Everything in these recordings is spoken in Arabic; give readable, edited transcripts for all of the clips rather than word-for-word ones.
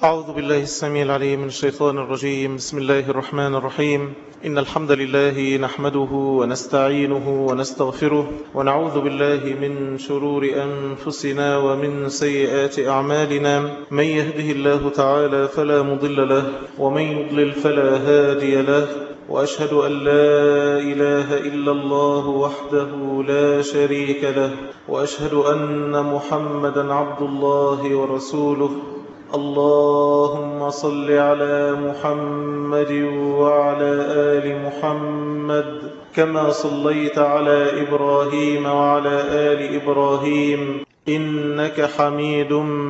أعوذ بالله السميع العليم من الشيطان الرجيم. بسم الله الرحمن الرحيم. إن الحمد لله نحمده ونستعينه ونستغفره ونعوذ بالله من شرور أنفسنا ومن سيئات أعمالنا. من يهده الله تعالى فلا مضل له ومن يضلل فلا هادي له، وأشهد أن لا إله إلا الله وحده لا شريك له، وأشهد أن محمدا عبد الله ورسوله. اللهم صل على محمد وعلى آل محمد كما صليت على إبراهيم وعلى آل إبراهيم إنك حميد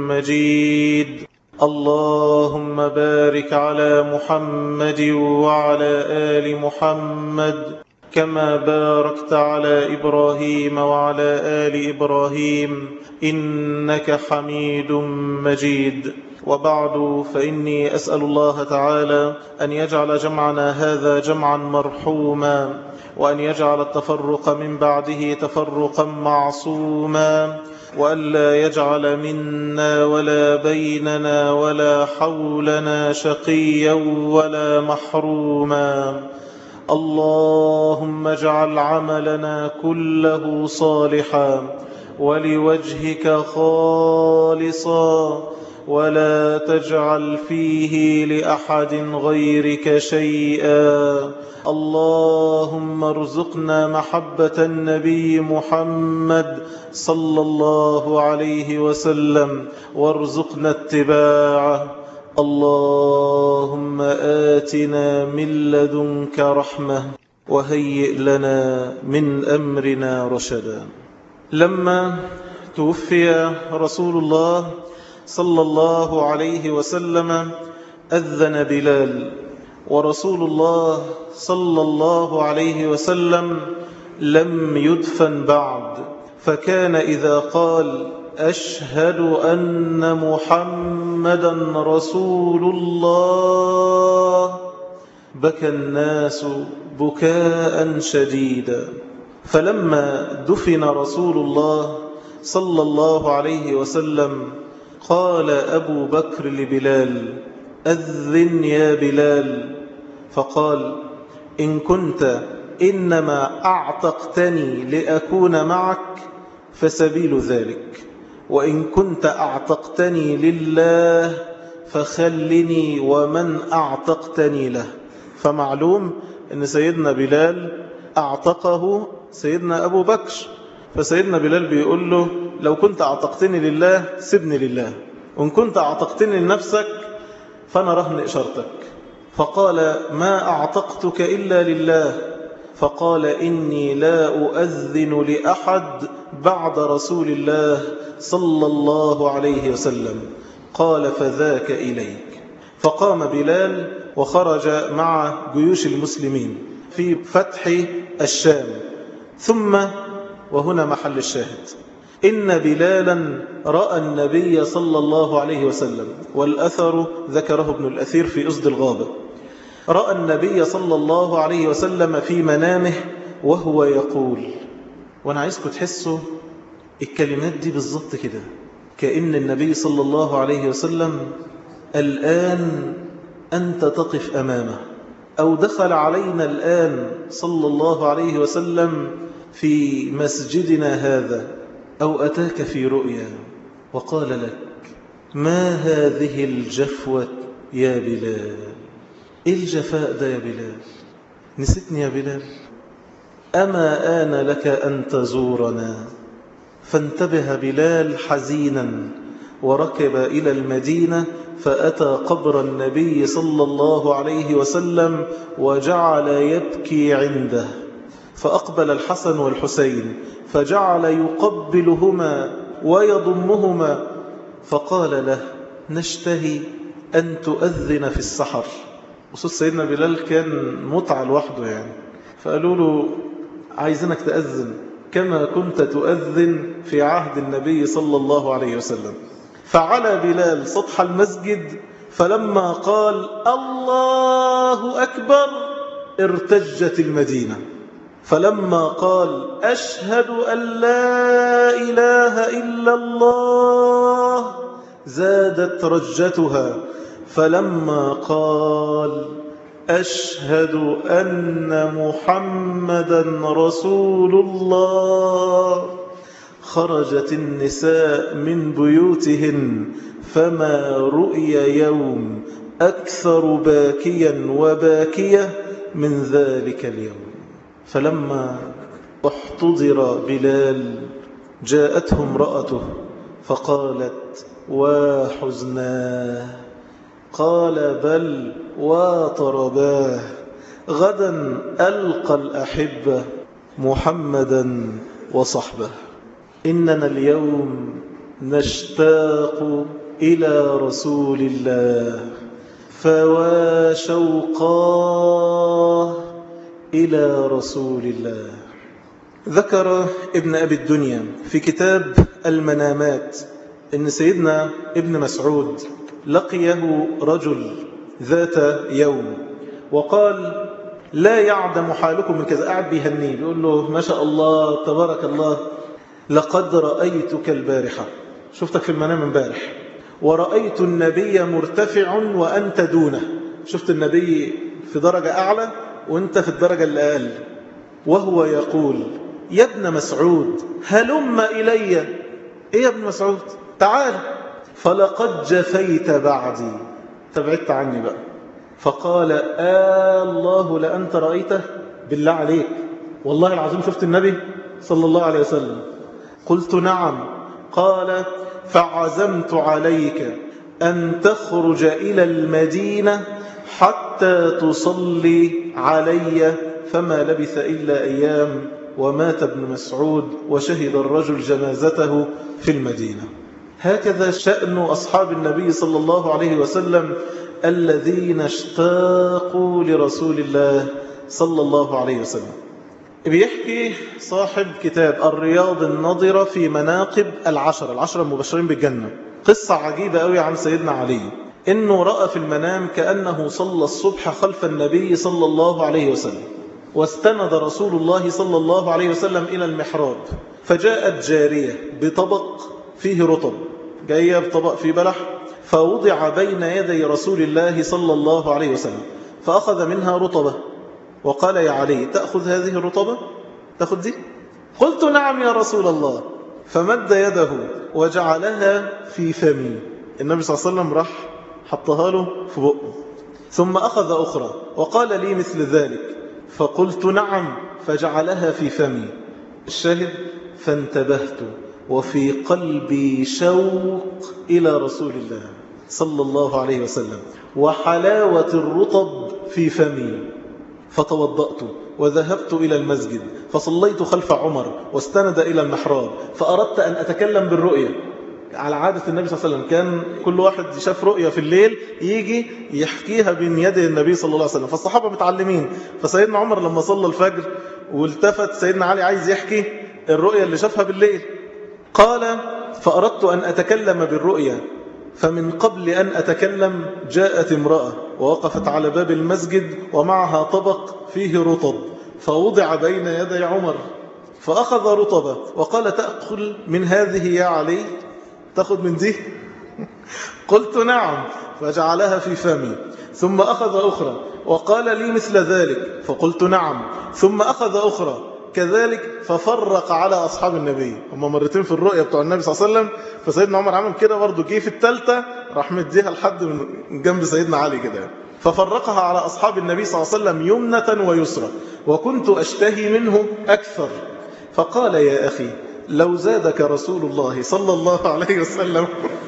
مجيد. اللهم بارك على محمد وعلى آل محمد كما باركت على إبراهيم وعلى آل إبراهيم إنك حميد مجيد. وبعد، فإني أسأل الله تعالى أن يجعل جمعنا هذا جمعا مرحوما، وأن يجعل التفرق من بعده تفرقا معصوما، وأن لا يجعل منا ولا بيننا ولا حولنا شقيا ولا محروما. اللهم اجعل عملنا كله صالحا ولوجهك خالصا، ولا تجعل فيه لأحد غيرك شيئا. اللهم ارزقنا محبة النبي محمد صلى الله عليه وسلم، وارزقنا اتباعه. اللهم آتنا من لدنك رحمة وهيئ لنا من أمرنا رشدا. لما توفي رسول الله صلى الله عليه وسلم أذن بلال، ورسول الله صلى الله عليه وسلم لم يدفن بعد، فكان إذا قال أشهد أن محمدا رسول الله بكى الناس بكاء شديدا. فلما دفن رسول الله صلى الله عليه وسلم قال أبو بكر لبلال أذن يا بلال، فقال إن كنت إنما أعتقتني لأكون معك فسبيل ذلك، وإن كنت أعتقتني لله فخلني ومن أعتقتني له. فمعلوم أن سيدنا بلال أعتقه سيدنا أبو بكر، فسيدنا بلال بيقول له لو كنت أعتقتني لله سبني لله، وإن كنت أعتقتني لنفسك فأنا رهن إشارتك. فقال ما أعتقتك إلا لله. فقال إني لا أؤذن لأحد بعد رسول الله صلى الله عليه وسلم. قال فذاك إليك. فقام بلال وخرج مع جيوش المسلمين في فتح الشام. ثم وهنا محل الشاهد، إن بلالا رأى النبي صلى الله عليه وسلم، والأثر ذكره ابن الأثير في أسد الغابة، رأى النبي صلى الله عليه وسلم في منامه وهو يقول، وأنا عايزكم تحسوا الكلمات دي بالضبط كده، كأن النبي صلى الله عليه وسلم الآن أنت تقف أمامه، أو دخل علينا الآن صلى الله عليه وسلم في مسجدنا هذا، أو أتاك في رؤيا وقال لك ما هذه الجفوة يا بلال؟ إيه الجفاء ده يا بلال؟ نسيتني يا بلال؟ أما آن لك أن تزورنا؟ فانتبه بلال حزينا وركب إلى المدينة، فأتى قبر النبي صلى الله عليه وسلم وجعل يبكي عنده. فأقبل الحسن والحسين فجعل يقبلهما ويضمهما، فقال له نشتهي أن تؤذن في السحر. وصوت سيدنا بلال كان متعة لوحده يعني، فقالوا له عايزينك تأذن كما كنت تؤذن في عهد النبي صلى الله عليه وسلم. فعلى بلال سطح المسجد، فلما قال الله أكبر ارتجت المدينة. فلما قال أشهد أن لا إله إلا الله زادت رجتها، فلما قال أشهد أن محمدا رسول الله خرجت النساء من بيوتهن، فما رؤي يوم أكثر باكيا وباكية من ذلك اليوم. فلما احتضر بلال جاءته امرأته فقالت وحزناه، قال بل وطرباه، غدا ألقى الأحبة محمدا وصحبه. إننا اليوم نشتاق إلى رسول الله، فوا شوقاه إلى رسول الله. ذكر ابن أبي الدنيا في كتاب المنامات إن سيدنا ابن مسعود لقيه رجل ذات يوم وقال لا يعدم حالكم من كذا، قاعد بيهنيه بيقول له ما شاء الله تبارك الله، لقد رأيتك البارحة، شفتك في المنام امبارح، ورأيت النبي مرتفع وأنت دونه، شفت النبي في درجة أعلى وأنت في الدرجة الأقل، وهو يقول يا ابن مسعود هلم إلي. إيه يا ابن مسعود تعال، فلقد جفيت بعدي، تبعدت عني بقى. فقال الله لأنت رأيته، بالله عليك والله العظيم شفت النبي صلى الله عليه وسلم؟ قلت نعم. قال فعزمت عليك أن تخرج إلى المدينة حتى تصلي علي، فما لبث إلا أيام ومات ابن مسعود وشهد الرجل جنازته في المدينة. هكذا شأن أصحاب النبي صلى الله عليه وسلم الذين اشتاقوا لرسول الله صلى الله عليه وسلم. بيحكي صاحب كتاب الرياض النضرة في مناقب العشرة المبشرين بالجنة قصة عجيبة قوي عن سيدنا علي، إنه رأى في المنام كأنه صلى الصبح خلف النبي صلى الله عليه وسلم، واستند رسول الله صلى الله عليه وسلم إلى المحراب، فجاءت جارية بطبق فيه رطب، جاية بطبق فيه بلح، فوضع بين يدي رسول الله صلى الله عليه وسلم، فأخذ منها رطبة وقال يا علي تأخذ هذه الرطبة؟ تأخذ دي؟ قلت نعم يا رسول الله. فمد يده وجعلها في فمي، النبي صلى الله عليه وسلم راح حطها له في بقه، ثم أخذ أخرى وقال لي مثل ذلك، فقلت نعم، فجعلها في فمي. الشاهد فانتبهت وفي قلبي شوق إلى رسول الله صلى الله عليه وسلم وحلاوة الرطب في فمي، فتوضأت وذهبت إلى المسجد فصليت خلف عمر واستند إلى المحراب، فأردت أن أتكلم بالرؤية. على عادة النبي صلى الله عليه وسلم كان كل واحد شاف رؤية في الليل يجي يحكيها بين يدي النبي صلى الله عليه وسلم، فالصحابة متعلمين. فسيدنا عمر لما صلى الفجر والتفت سيدنا علي عايز يحكي الرؤية اللي شافها بالليل، قال فأردت أن أتكلم بالرؤية، فمن قبل أن أتكلم جاءت امرأة ووقفت على باب المسجد ومعها طبق فيه رطب، فوضع بين يدي عمر فأخذ رطبة وقال تأكل من هذه يا علي؟ تأخذ من دي؟ قلت نعم، فجعلها في فمي، ثم أخذ أخرى وقال لي مثل ذلك، فقلت نعم، ثم أخذ أخرى كذلك، ففرق على أصحاب النبي. هم مرتين في الرؤية بتوع النبي صلى الله عليه وسلم، فسيدنا عمر عمل كده برضو، جه في الثالثة راح مديها لحد من جنب سيدنا علي كده، ففرقها على أصحاب النبي صلى الله عليه وسلم يمنة ويسرى، وكنت أشتهي منه أكثر. فقال يا أخي لو زادك رسول الله صلى الله عليه وسلم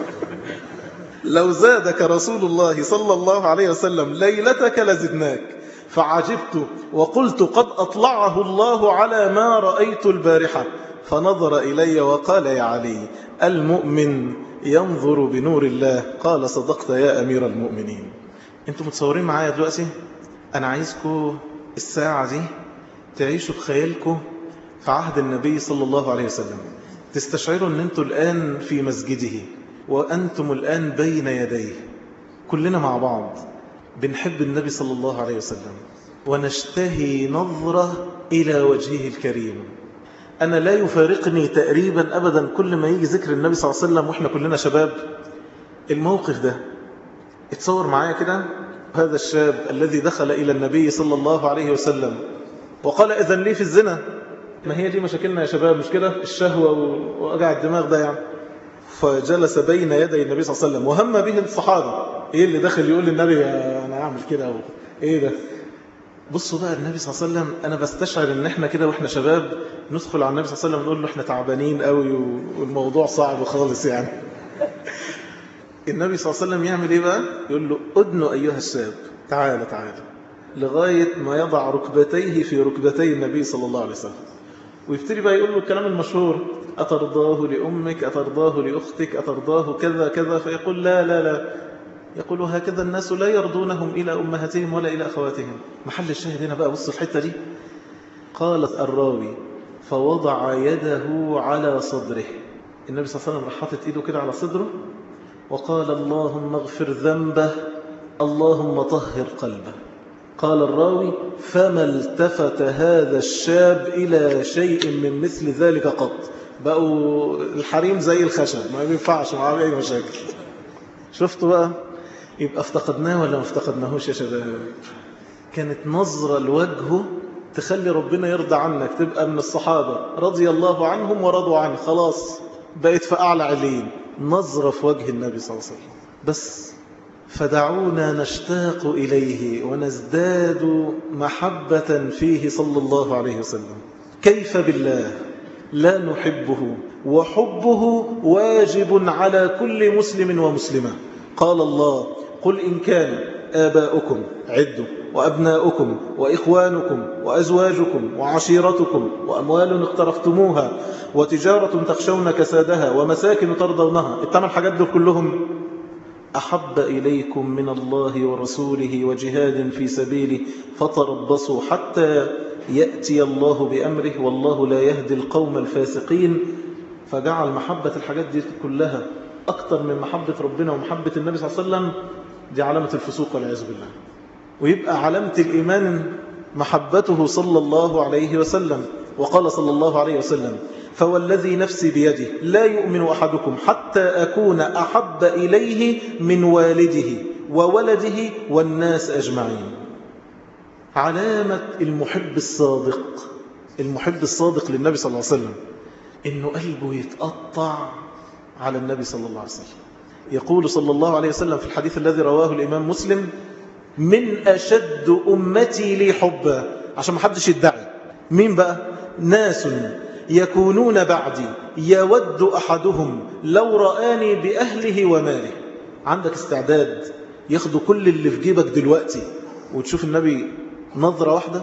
لو زادك رسول الله صلى الله عليه وسلم ليلتك لزدناك. فعجبت وقلت قد أطلعه الله على ما رأيت البارحة، فنظر إلي وقال يا علي المؤمن ينظر بنور الله. قال صدقت يا أمير المؤمنين. انتم متصورين معايا دلوقتي؟ أنا عايزكم الساعة دي تعيشوا بخيالكم في عهد النبي صلى الله عليه وسلم، تستشعروا أن أنتم الآن في مسجده وأنتم الآن بين يديه، كلنا مع بعض بنحب النبي صلى الله عليه وسلم ونشتهي نظرة إلى وجهه الكريم. أنا لا يفارقني تقريبا أبدا كل ما يجي ذكر النبي صلى الله عليه وسلم وإحنا كلنا شباب، الموقف ده اتصور معايا كده، هذا الشاب الذي دخل إلى النبي صلى الله عليه وسلم وقال إذن لي في الزنا. ما هي دي مشاكلنا يا شباب، مش كده؟ الشهوة ووجع الدماغ ده يعني. فجلس بين يدي النبي صلى الله عليه وسلم وهم به الصحابة، ايه اللي داخل يقول للنبي انا اعمل كده ايه ده؟ بصوا بقى النبي صلى الله عليه وسلم، انا بستشعر ان احنا كده واحنا شباب ندخل على النبي صلى الله عليه وسلم نقول له احنا تعبانين قوي والموضوع صعب خالص يعني. النبي صلى الله عليه وسلم يعمل ايه بقى؟ يقول له ادنو ايها الشاب، تعال تعال، لغاية ما يضع ركبتيه في ركبتي النبي صلى الله عليه وسلم، ويبتدي بقى يقول له الكلام المشهور: أترضاه لأمك، أترضاه لأختك، أترضاه كذا كذا، فيقول لا لا لا. يقول هكذا الناس لا يرضونهم إلى أمهاتهم ولا إلى أخواتهم. محل الشاهد هنا بقى، بص الحتة دي. قالت الراوي: فوضع يده على صدره. النبي صلى الله عليه وسلم راح حاطط إيده كده على صدره وقال: اللهم اغفر ذنبه، اللهم طهر قلبه. قال الراوي: فما التفت هذا الشاب إلى شيء من مثل ذلك قط. بقوا الحريم زي الخشب، ما بينفعش معاه أي مشاكل. شفتوا بقى؟ يبقى افتقدناه ولا ما افتقدناهوش يا شباب؟ كانت نظرة لوجهه تخلي ربنا يرضى عنك، تبقى من الصحابة رضي الله عنهم ورضوا عنه، خلاص بقيت في أعلى عليين. نظرة في وجه النبي صلى الله عليه وسلم بس. فدعونا نشتاق إليه ونزداد محبة فيه صلى الله عليه وسلم. كيف بالله لا نحبه؟ وحبه واجب على كل مسلم ومسلمة. قال الله: قل إن كان آباؤكم، عدوا، وأبناؤكم وإخوانكم وأزواجكم وعشيرتكم وأموال اقترفتموها وتجارة تخشون كسادها ومساكن ترضونها، الثمان حاجات دول كلهم أحب إليكم من الله ورسوله وجهاد في سبيله فتربصوا حتى يأتي الله بأمره والله لا يهدي القوم الفاسقين. فجعل محبة الحاجات دي كلها أكتر من محبة ربنا ومحبة النبي صلى الله عليه وسلم، دي علامة الفسوق والعياذ بالله. ويبقى علامة الإيمان محبته صلى الله عليه وسلم. وقال صلى الله عليه وسلم: فوالذي نفسي بيده لا يؤمن أحدكم حتى أكون أحب إليه من والده وولده والناس أجمعين. علامة المحب الصادق، المحب الصادق للنبي صلى الله عليه وسلم، إنه قلبه يتقطع على النبي صلى الله عليه وسلم. يقول صلى الله عليه وسلم في الحديث الذي رواه الإمام مسلم: من أشد أمتي لي حبا. عشان ما حدش يدعي. مين بقى؟ ناس يكونون بعدي يود أحدهم لو رآني بأهله وماله. عندك استعداد ياخدوا كل اللي في جيبك دلوقتي وتشوف النبي نظرة واحدة؟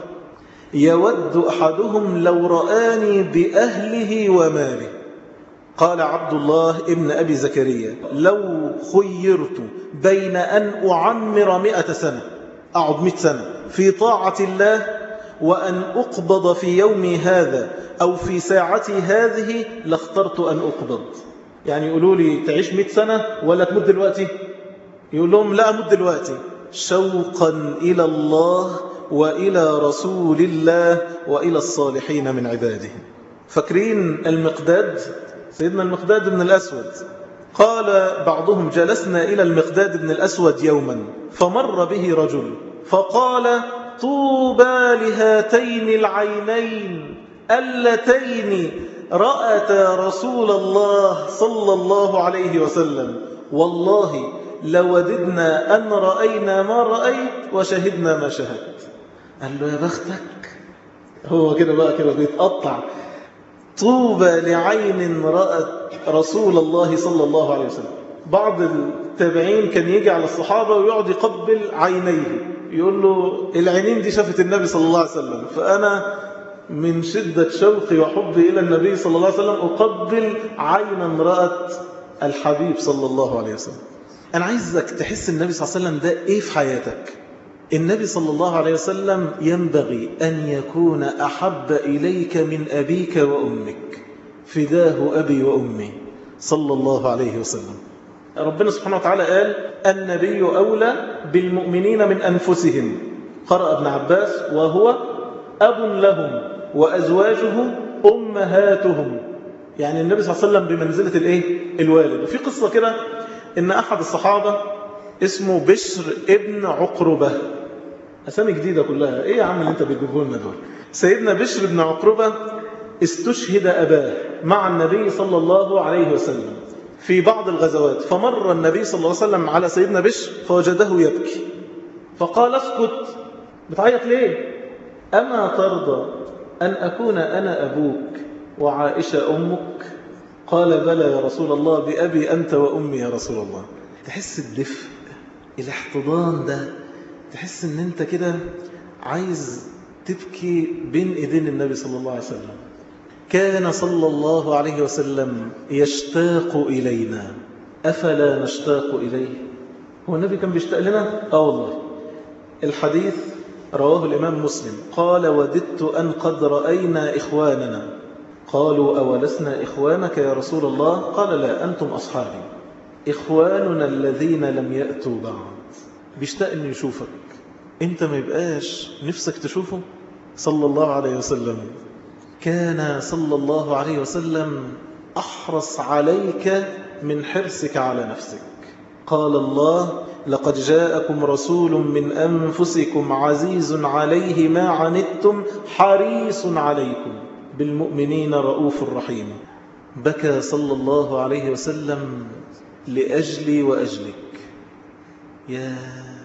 يود أحدهم لو رآني بأهله وماله. قال عبد الله ابن أبي زكريا: لو خيرت بين أن أعمر 100 سنة، أقعد 100 سنة في طاعة الله، وأن أقبض في يومي هذا أو في ساعتي هذه، لاخترت أن أقبض. يعني يقولوا لي تعيش 100 سنة ولا تموت دلوقتي؟ يقول لهم لا، أموت دلوقتي، شوقا إلى الله وإلى رسول الله وإلى الصالحين من عباده. فاكرين المقداد؟ سيدنا المقداد بن الأسود. قال بعضهم: جلسنا إلى المقداد بن الأسود يوما فمر به رجل فقال: طوبى لهاتين العينين اللتين رأتا رسول الله صلى الله عليه وسلم، والله لوددنا أن رأينا ما رأيت وشهدنا ما شهدت. قال له: يا بختك. هو كده بقى كده بيتقطع. طوبى لعين رأت رسول الله صلى الله عليه وسلم. بعض التابعين كان يجي على الصحابة ويقعد يقبل عينيه، يقول له: العينين دي شافت النبي صلى الله عليه وسلم، فأنا من شدة شوقي وحبي إلى النبي صلى الله عليه وسلم أقبل عينا رأت الحبيب صلى الله عليه وسلم. أنا عايزك تحس النبي صلى الله عليه وسلم ده إيه في حياتك. النبي صلى الله عليه وسلم ينبغي أن يكون أحب إليك من أبيك وأمك، فداه أبي وأمي صلى الله عليه وسلم. ربنا سبحانه وتعالى قال: النبي أولى بالمؤمنين من أنفسهم. قرأ ابن عباس: وهو أب لهم وأزواجه أمهاتهم. يعني النبي صلى الله عليه وسلم بمنزلة الإيه؟ الوالد. وفي قصة كده إن أحد الصحابة اسمه بشر ابن عقربة. أسامي جديدة كلها، إيه يا عم اللي أنت بتجيبه لنا دول؟ سيدنا بشر ابن عقربة استشهد أباه مع النبي صلى الله عليه وسلم في بعض الغزوات، فمر النبي صلى الله عليه وسلم على سيدنا بشر فوجده يبكي، فقال اسكت، بتعيط ليه؟ أما ترضى أن أكون أنا أبوك وعائشة أمك؟ قال بلى يا رسول الله، بأبي أنت وأمي يا رسول الله. تحس الدفء، الاحتضان ده، تحس ان انت كده عايز تبكي بين ايدين النبي صلى الله عليه وسلم. كان صلى الله عليه وسلم يشتاق إلينا، أفلا نشتاق إليه؟ هو النبي كان بيشتاق لنا؟ والله. الحديث رواه الإمام مسلم قال وددت أن قد رأينا إخواننا. قالوا أولسنا إخوانك يا رسول الله؟ قال لا، أنتم أصحابي، إخواننا الذين لم يأتوا بعد. بيشتاق أن يشوفك، أنت ما يبقاش نفسك تشوفه صلى الله عليه وسلم. كان صلى الله عليه وسلم أحرص عليك من حرصك على نفسك. قال الله لقد جاءكم رسول من أنفسكم عزيز عليه ما عنتم حريص عليكم بالمؤمنين رؤوف رحيم. بكى صلى الله عليه وسلم لأجلي وأجلك. يا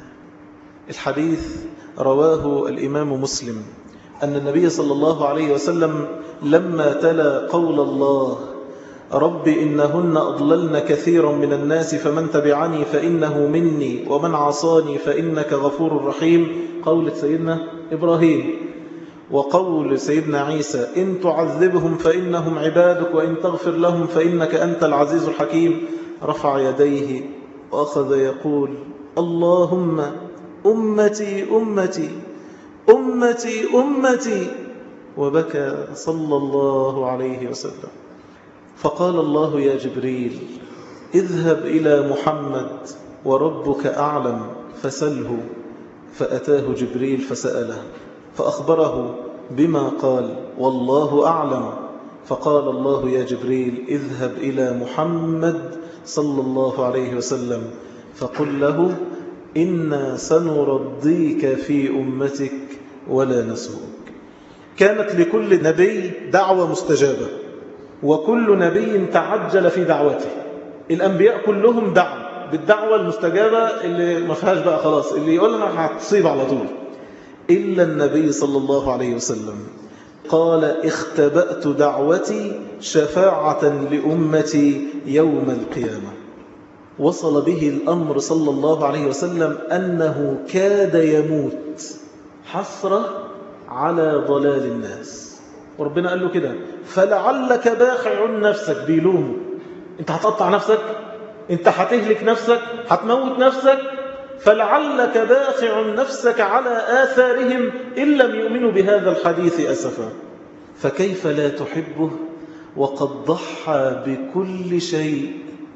الحديث رواه الإمام مسلم أن النبي صلى الله عليه وسلم لما تلا قول الله رب إنهن أضللن كثيرا من الناس فمن تبعني فإنه مني ومن عصاني فإنك غفور رحيم، قول سيدنا إبراهيم، وقول سيدنا عيسى إن تعذبهم فإنهم عبادك وإن تغفر لهم فإنك أنت العزيز الحكيم، رفع يديه وأخذ يقول اللهم أمتي أمتي أمتي أمتي، وبكى صلى الله عليه وسلم. فقال الله يا جبريل اذهب إلى محمد وربك أعلم فسله، فأتاه جبريل فسأله فأخبره بما قال والله أعلم. فقال الله يا جبريل اذهب إلى محمد صلى الله عليه وسلم فقل له إنا سنرضيك في أمتك ولا نسوءك. كانت لكل نبي دعوة مستجابة، وكل نبي تعجل في دعوته. الأنبياء كلهم دعوا بالدعوة المستجابة اللي ما فيهاش بقى خلاص، اللي يقول أنا هتصيب على طول، إلا النبي صلى الله عليه وسلم قال اختبأت دعوتي شفاعة لأمتي يوم القيامة. وصل به الأمر صلى الله عليه وسلم أنه كاد يموت حسرة على ضلال الناس، وربنا قال له كده فلعلك باخع نفسك، بيلومه انت هتقطع نفسك، انت هتهلك نفسك، هتموت نفسك، فلعلك باخع نفسك على آثارهم إن لم يؤمنوا بهذا الحديث أسفا. فكيف لا تحبه وقد ضحى بكل شيء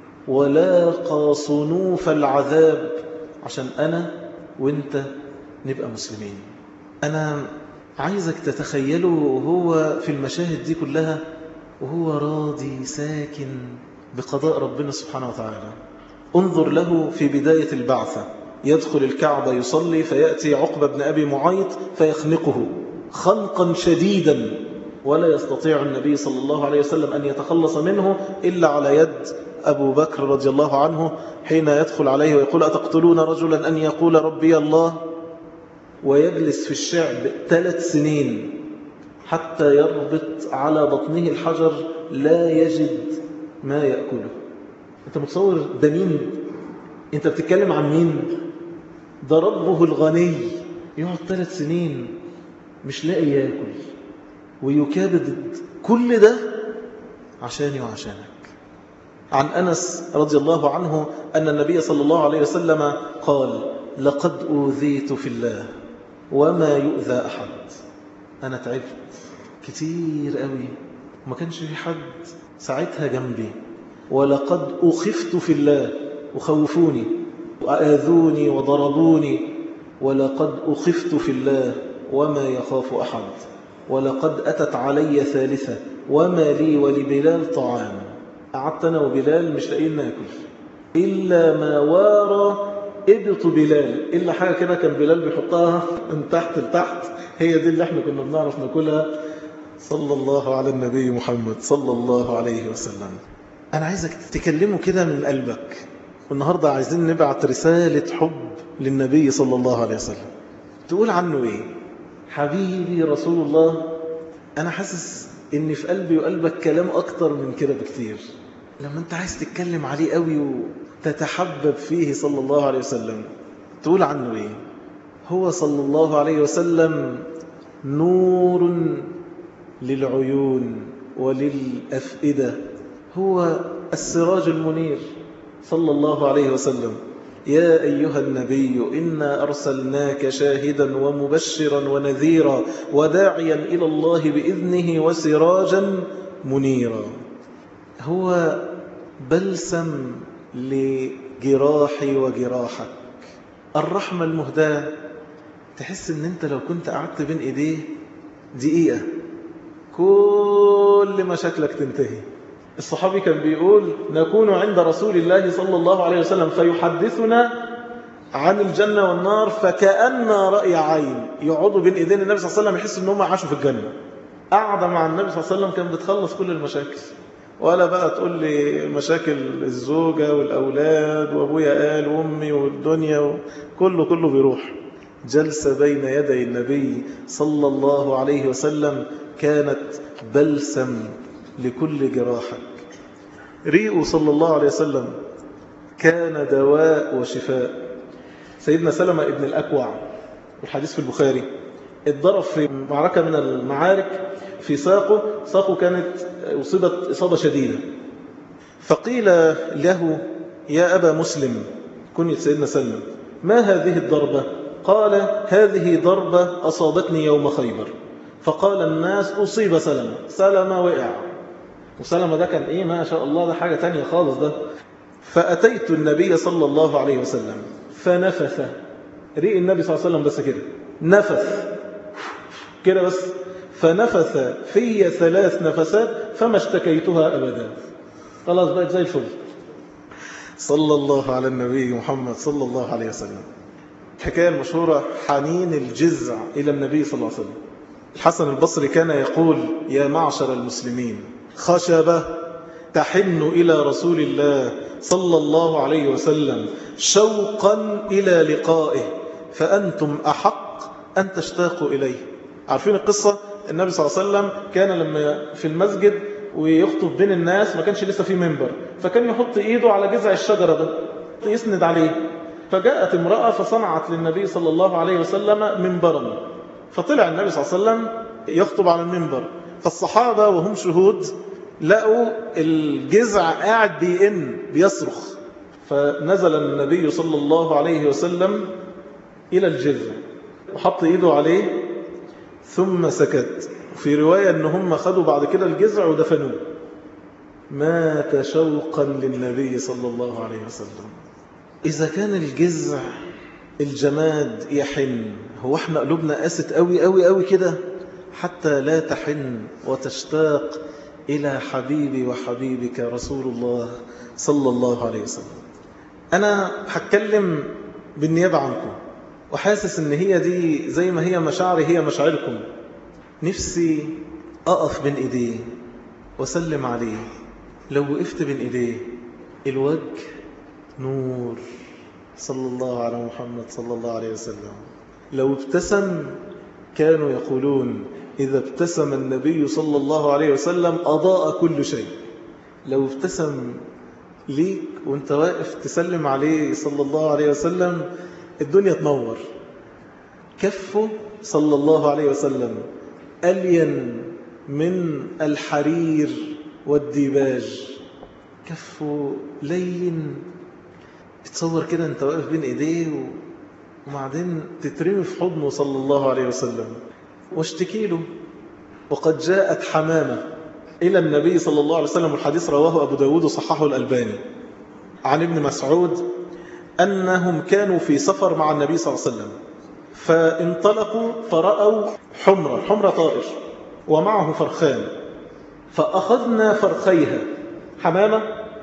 ولاقى صنوف العذاب عشان أنا وإنت نبقى مسلمين. أنا عايزك تتخيله هو في المشاهد دي كلها وهو راضي ساكن بقضاء ربنا سبحانه وتعالى. انظر له في بداية البعثة، يدخل الكعبة يصلي فيأتي عقبة بن أبي معيط فيخنقه خنقا شديدا، ولا يستطيع النبي صلى الله عليه وسلم أن يتخلص منه إلا على يد أبو بكر رضي الله عنه حين يدخل عليه ويقول أتقتلون رجلا أن يقول ربي الله، ويجلس في الشعب 3 سنين حتى يربط على بطنه الحجر لا يجد ما يأكله. أنت متصور ده مين؟ أنت بتتكلم عن مين؟ ده ربه الغني يقعد 3 سنين مش لاقي يأكل ويكابد كل ده عشاني وعشانك. عن أنس رضي الله عنه أن النبي صلى الله عليه وسلم قال لقد أوذيت في الله وما يؤذى أحد. أنا تعبت كتير قوي وما كانش في حد ساعتها جنبي، ولقد أخفت في الله وخوفوني وآذوني وضربوني، ولقد أخفت في الله وما يخاف أحد، ولقد أتت علي ثالثة وما لي ولبلال طعام. قعدت أنا وبلال مش لاقيين ناكل، إلا ما وارى إبط بلال، إلا حاجة كده كان بلال بيحطها من تحت لتحت، هي دي اللي احنا كنا بنعرف ناكلها. صلى الله على النبي محمد صلى الله عليه وسلم. أنا عايزك تكلمه كده من قلبك. والنهاردة عايزين نبعت رسالة حب للنبي صلى الله عليه وسلم. تقول عنه إيه؟ حبيبي رسول الله. أنا حاسس إن في قلبي وقلبك كلام أكتر من كده بكتير. لما أنت عايز تتكلم عليه قوي وتتحبب فيه صلى الله عليه وسلم، تقول عنه إيه؟ هو صلى الله عليه وسلم نور للعيون وللأفئدة، هو السراج المنير صلى الله عليه وسلم. يا أيها النبي إنا أرسلناك شاهدا ومبشرا ونذيرا وداعيا إلى الله بإذنه وسراجا منيرا. هو بلسم لجراحي وجراحك، الرحمة المهداة. تحس ان انت لو كنت قعدت بين ايديه دقيقة كل مشاكلك تنتهي. الصحابي كان بيقول نكون عند رسول الله صلى الله عليه وسلم فيحدثنا عن الجنة والنار فكأن رأي عين. يقعدوا بين ايدين النبي صلى الله عليه وسلم يحسوا ان هم عاشوا في الجنة. قعدة مع النبي صلى الله عليه وسلم كان بتخلص كل المشاكل. ولا بقى تقول لي مشاكل الزوجة والأولاد وأبويا قال وأمي والدنيا كله بيروح. جلسة بين يدي النبي صلى الله عليه وسلم كانت بلسم لكل جراحك. ريقه صلى الله عليه وسلم كان دواء وشفاء. سيدنا سلمة ابن الأكوع والحديث في البخاري اتضرب في معركة من المعارك في ساقه كانت أصيبت إصابة شديدة. فقيل له يا أبا مسلم، كنية سيدنا سلمة، ما هذه الضربة؟ قال هذه ضربة أصابتني يوم خيبر. فقال الناس أصيب سلمة وقع. وسلمة ده كان إيه ما شاء الله، ده حاجة تانية خالص ده. فأتيت النبي صلى الله عليه وسلم فنفث. ريق النبي صلى الله عليه وسلم بس كده نفث كده بس، فنفث في 3 نفسات فما اشتكيتها أبدا. خلاص بقت زي الفل. صلى الله على النبي محمد صلى الله عليه وسلم. الحكاية المشهورة حنين الجزع إلى النبي صلى الله عليه وسلم. الحسن البصري كان يقول يا معشر المسلمين خشبة تحن إلى رسول الله صلى الله عليه وسلم شوقا إلى لقائه فأنتم أحق أن تشتاقوا إليه. عارفين القصة؟ النبي صلى الله عليه وسلم كان لما في المسجد ويخطب بين الناس ما كانش لسه فيه منبر، فكان يحط إيده على جذع الشجرة ده يسند عليه. فجاءت امرأة فصنعت للنبي صلى الله عليه وسلم منبرا، فطلع النبي صلى الله عليه وسلم يخطب على المنبر. فالصحابة وهم شهود لقوا الجذع قاعد بيصرخ. فنزل النبي صلى الله عليه وسلم إلى الجذع وحط إيده عليه ثم سكت. في رواية أن هم خدوا بعد كده الجذع ودفنوه. مات شوقا للنبي صلى الله عليه وسلم. إذا كان الجذع الجماد يحن، هو احنا قلوبنا قاست قوي قوي قوي كده حتى لا تحن وتشتاق إلى حبيبي وحبيبك رسول الله صلى الله عليه وسلم. أنا هتكلم بالنيابة عنكم وحاسس ان هي دي زي ما هي مشاعري هي مشاعركم. نفسي أقف بين إيديه وسلم عليه. لو وقفت بين إيديه الوجه نور صلى الله على محمد صلى الله عليه وسلم. لو ابتسم كانوا يقولون إذا ابتسم النبي صلى الله عليه وسلم أضاء كل شيء. لو ابتسم ليك وانت واقف تسلم عليه صلى الله عليه وسلم الدنيا تنور. كفه صلى الله عليه وسلم ألين من الحرير والديباج. كفه لين. تصور كده انت واقف بين ايديه وبعدين تترمي في حضنه صلى الله عليه وسلم واشتكي له. وقد جاءت حمامة إلى النبي صلى الله عليه وسلم، الحديث رواه أبو داود وصححه الألباني، عن ابن مسعود أنهم كانوا في سفر مع النبي صلى الله عليه وسلم فانطلقوا فرأوا حمرة طائر ومعه فرخان، فأخذنا فرخيها. حمامة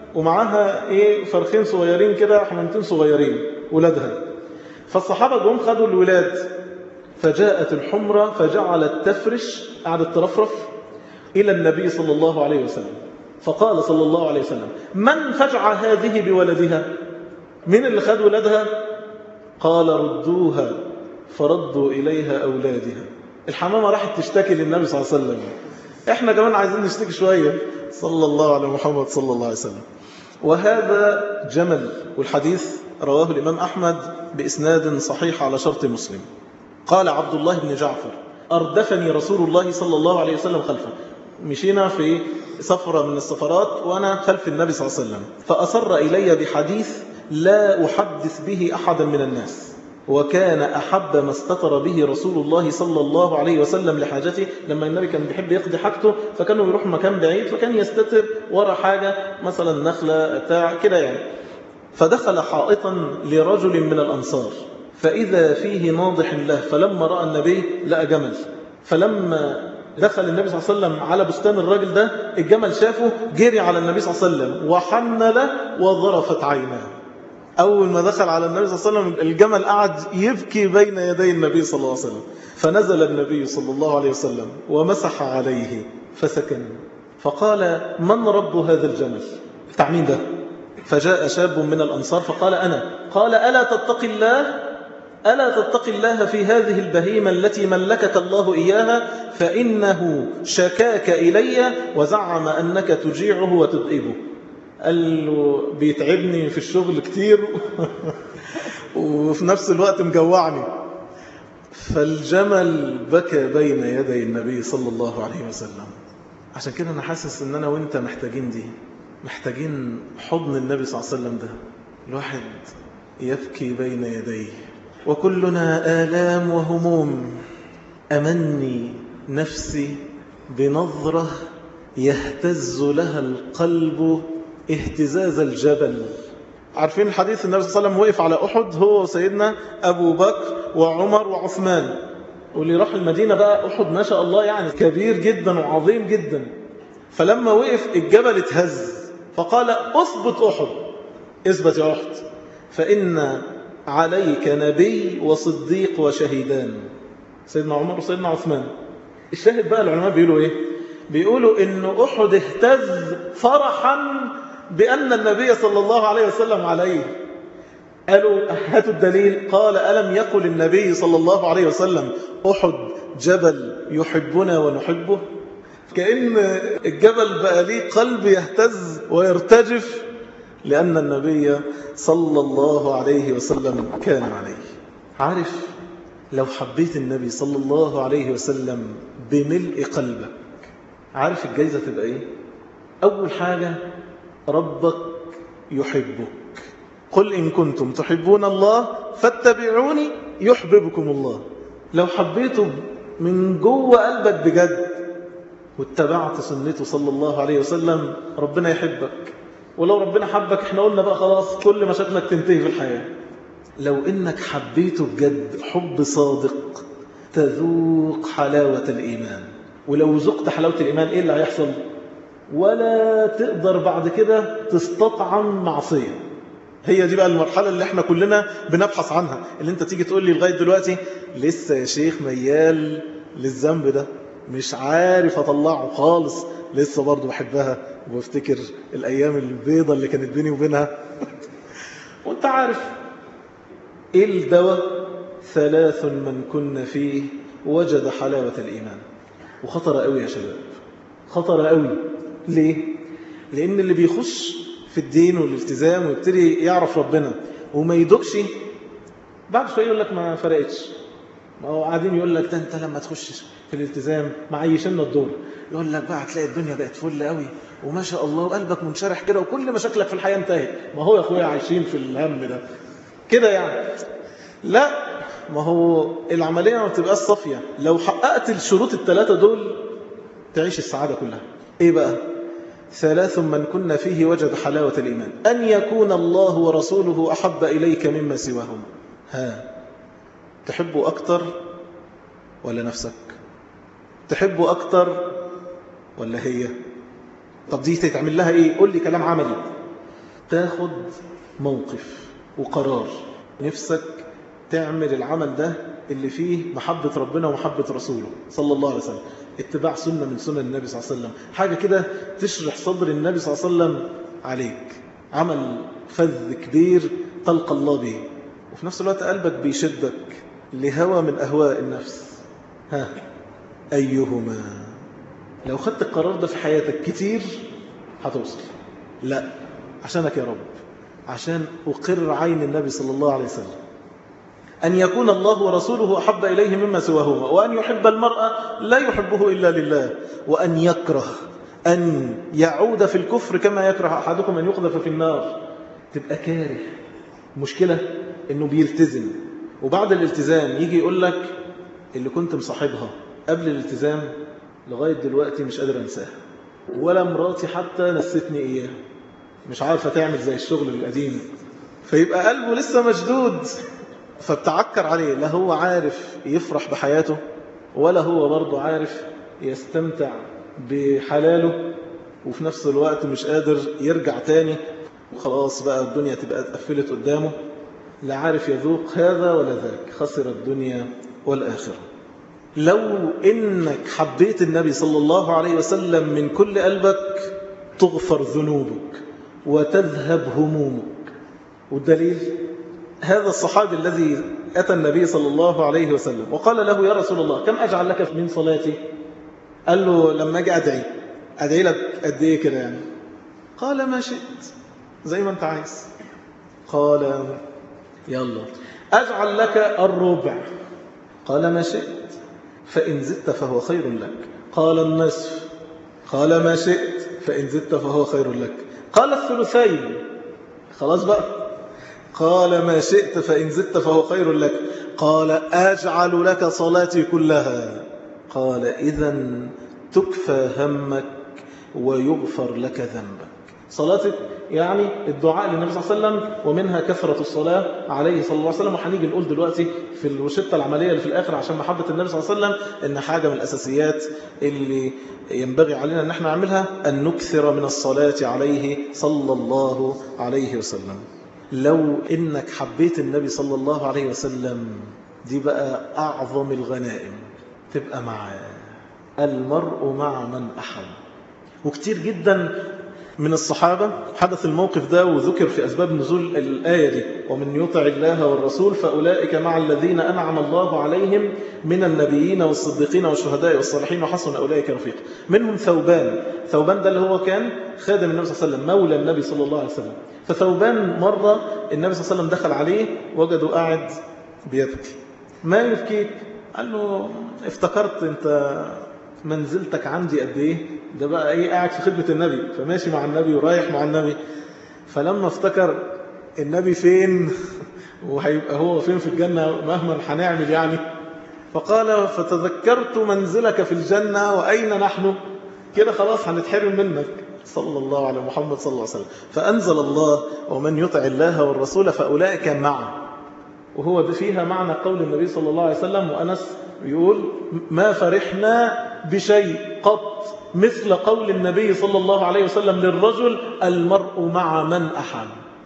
ومعاها فرخين صغيرين كده، حمامتين صغيرين ولادها. فالصحابة جم خدوا الولاد، فجاءت الحمرة فجعلت تفرش، قعدت ترفرف إلى النبي صلى الله عليه وسلم. فقال صلى الله عليه وسلم: من فجع هذه بولدها؟ من اللي خد ولادها؟ قال: ردوها. فردوا إليها أولادها. الحمامة راحت تشتكي للنبي صلى الله عليه وسلم. احنا كمان عايزين نشتكي شوية. صلى الله على محمد صلى الله عليه وسلم. وهذا جمل، والحديث رواه الإمام أحمد بإسناد صحيح على شرط مسلم. قال عبد الله بن جعفر: أردفني رسول الله صلى الله عليه وسلم خلفه. مشينا في سفرة من السفرات وأنا خلف النبي صلى الله عليه وسلم، فأصر إلي بحديث لا أحدث به أحدا من الناس، وكان أحب ما استتر به رسول الله صلى الله عليه وسلم لحاجته. لما النبي كان بيحب يقضي حاجته فكانوا يروح مكان بعيد، فكان يستتر ورا حاجة مثلا نخلة بتاع كده يعني. فدخل حائطا لرجل من الأنصار فإذا فيه ناضح له، فلما رأى النبي لقى جمل، فلما دخل النبي صلى الله عليه وسلم على بستان الراجل ده، الجمل شافه جري على النبي صلى الله عليه وسلم وحن له وظرفت عيناه. أول ما دخل على النبي صلى الله عليه وسلم الجمل قعد يبكي بين يدي النبي صلى الله عليه وسلم. فنزل النبي صلى الله عليه وسلم ومسح عليه فسكن. فقال: من رب هذا الجمل؟ بتاع مين ده؟ فجاء شاب من الأنصار فقال: أنا. قال: ألا تتقي الله؟ ألا تتقي الله في هذه البهيمة التي ملكك الله إياها؟ فإنه شكاك إلي وزعم أنك تجيعه وتدئبه. قال له: بيتعبني في الشغل كتير وفي نفس الوقت مجوعني. فالجمل بكى بين يدي النبي صلى الله عليه وسلم. عشان كده أنا حاسس أن أنا وإنت محتاجين دي، محتاجين حضن النبي صلى الله عليه وسلم ده. الواحد يبكي بين يديه وكلنا آلام وهموم. أمني نفسي بنظرة يهتز لها القلب اهتزاز الجبل. عارفين الحديث؟ النبي صلى الله عليه وسلم وقف على أحد هو وسيدنا أبو بكر وعمر وعثمان، واللي راح المدينة بقى أحد ما شاء الله يعني كبير جدا وعظيم جدا. فلما وقف الجبل اتهز، فقال: أثبت أحد، اثبت يا أحد، فإن عليك نبي وصديق وشهيدان، سيدنا عمر وسيدنا عثمان. الشاهد بقى العلماء بيقولوا إيه؟ بيقولوا إن أحد اهتز فرحا بأن النبي صلى الله عليه وسلم عليه. قالوا: هاتوا الدليل. قال: ألم يقل النبي صلى الله عليه وسلم: أحد جبل يحبنا ونحبه؟ كأن الجبل بقى ليه قلب يهتز ويرتجف لأن النبي صلى الله عليه وسلم كان عليه. عارف لو حبيت النبي صلى الله عليه وسلم بملء قلبك، عارف الجايزة تبقى إيه؟ أول حاجة ربك يحبك. قل إن كنتم تحبون الله فاتبعوني يحببكم الله. لو حبيته من جوه قلبك بجد واتبعت سنته صلى الله عليه وسلم، ربنا يحبك. ولو ربنا حبك احنا قلنا بقى خلاص كل مشاكلك تنتهي في الحياة. لو انك حبيته بجد حب صادق تذوق حلاوة الإيمان. ولو ذقت حلاوة الإيمان ايه اللي هيحصل؟ ولا تقدر بعد كده تستطعم معصية. هي دي بقى المرحلة اللي احنا كلنا بنبحث عنها. اللي انت تيجي تقول لي لغاية دلوقتي لسه يا شيخ ميال للذنب ده، مش عارف اطلعه خالص، لسه برضو بحبها وبفتكر الأيام البيضة اللي كانت بيني وبينها. وانت عارف ايه الدواء؟ 3 من كنا فيه وجد حلاوة الإيمان. وخطر قوي يا شباب، خطر قوي. ليه؟ لأن اللي بيخش في الدين والالتزام ويبتدي يعرف ربنا وما يدوكش، بعد شوية يقول لك ما فرقتش. ما هو قاعدين يقول لك ده انت لما تخش في الالتزام معيشنا الدور، يقول لك بقى هتلاقي الدنيا بقت فل قوي وما شاء الله وقلبك منشرح كده وكل مشاكلك في الحياة انتهت. ما هو يا اخويا عايشين في الهم ده كده يعني. لا، ما هو العملية ما بتبقاش صافية. لو حققت الشروط ال3 دول تعيش السعادة كلها. ايه بقى؟ 3 من كنا فيه وجد حلاوة الإيمان: أن يكون الله ورسوله أحب إليك مما سواهم. تحبه أكتر ولا نفسك؟ تحبه أكتر ولا هي؟ طب دي تتعمل لها إيه؟ قول لي كلام عملي. تاخد موقف وقرار، نفسك تعمل العمل ده اللي فيه محبة ربنا ومحبة رسوله صلى الله عليه وسلم، اتباع سنة من سنن النبي صلى الله عليه وسلم، حاجة كده تشرح صدر النبي صلى الله عليه وسلم عليك، عمل فذ كبير تلقى الله به، وفي نفس الوقت قلبك بيشدك لهوى من أهواء النفس. أيهما؟ لو خدت القرار ده في حياتك كتير هتوصل. لا، عشانك يا رب، عشان أقر عين النبي صلى الله عليه وسلم، أن يكون الله ورسوله أحب إليه مما سواهما، وأن يحب المرأة لا يحبه إلا لله، وأن يكره أن يعود في الكفر كما يكره أحدكم أن يقذف في النار. تبقى كاره. مشكلة إنه بيلتزم، وبعد الالتزام يجي يقول لك اللي كنت مصاحبها قبل الالتزام لغاية دلوقتي مش قادر أنساها، ولا مراتي حتى نستني إياه، مش عارفة تعمل زي الشغل القديم. فيبقى قلبه لسه مشدود، فبتعكر عليه، لا هو عارف يفرح بحياته ولا هو برضه عارف يستمتع بحلاله، وفي نفس الوقت مش قادر يرجع تاني، وخلاص بقى الدنيا تبقى اتقفلت قدامه، لا عارف يذوق هذا ولا ذاك، خسر الدنيا والآخرة. لو إنك حبيت النبي صلى الله عليه وسلم من كل قلبك تغفر ذنوبك وتذهب همومك. والدليل هذا الصحابي الذي أتى النبي صلى الله عليه وسلم وقال له يا رسول الله كم أجعل لك من صلاتي؟ قال له لما أجي أدعي لك قد إيه كده يعني؟ قال ما شئت، زي ما أنت عايز. قال يلا أجعل لك الربع. قال ما شئت، فإن زدت فهو خير لك. قال النصف. قال ما شئت، فإن زدت فهو خير لك. قال الثلثين. خلاص بقى. قال ما شئت، فإن زدت فهو خير لك. قال أجعل لك صلاتي كلها. قال إذن تكفى همك ويغفر لك ذنبك. صلاتك يعني الدعاء للنبي صلى الله عليه وسلم، ومنها كثرة الصلاة عليه صلى الله عليه وسلم. وحنيجي نقول دلوقتي في الروشتة العملية اللي في الآخر عشان محبة النبي صلى الله عليه وسلم إن حاجة من الأساسيات اللي ينبغي علينا أن احنا نعملها أن نكثر من الصلاة عليه صلى الله عليه وسلم. لو إنك حبيت النبي صلى الله عليه وسلم، دي بقى أعظم الغنائم، تبقى معاه. المرء مع من أحب. وكتير جدا من الصحابة حدث الموقف ده، وذكر في أسباب نزول الآية دي: ومن يطع الله والرسول فأولئك مع الذين أنعم الله عليهم من النبيين والصديقين والشهداء والصالحين وحسن أولئك رفيق. منهم ثوبان ده اللي هو كان خادم النبي صلى الله عليه وسلم، مولى النبي صلى الله عليه وسلم. فثوبان مرة النبي صلى الله عليه وسلم دخل عليه وجده قاعد بيبكي. ما يبكيك؟ قال له افتكرت انت منزلتك عندي قد ايه، ده بقى ايه، قاعد في خدمة النبي، فماشي مع النبي ورايح مع النبي. فلما افتكر النبي فين وهيبقى هو فين في الجنة مهما هنعمل يعني، فقال فتذكرت منزلك في الجنة وأين نحن، كده خلاص هنتحرم منك، صلى الله على محمد صلى الله عليه وسلم. فأنزل الله: ومن يطع الله والرسول فأولئك معه. وهو ده فيها معنى قول النبي صلى الله عليه وسلم، وأنس يقول: ما فرحنا بشيء قط مثل قول النبي صلى الله عليه وسلم للرجل: المرء مع من أحب.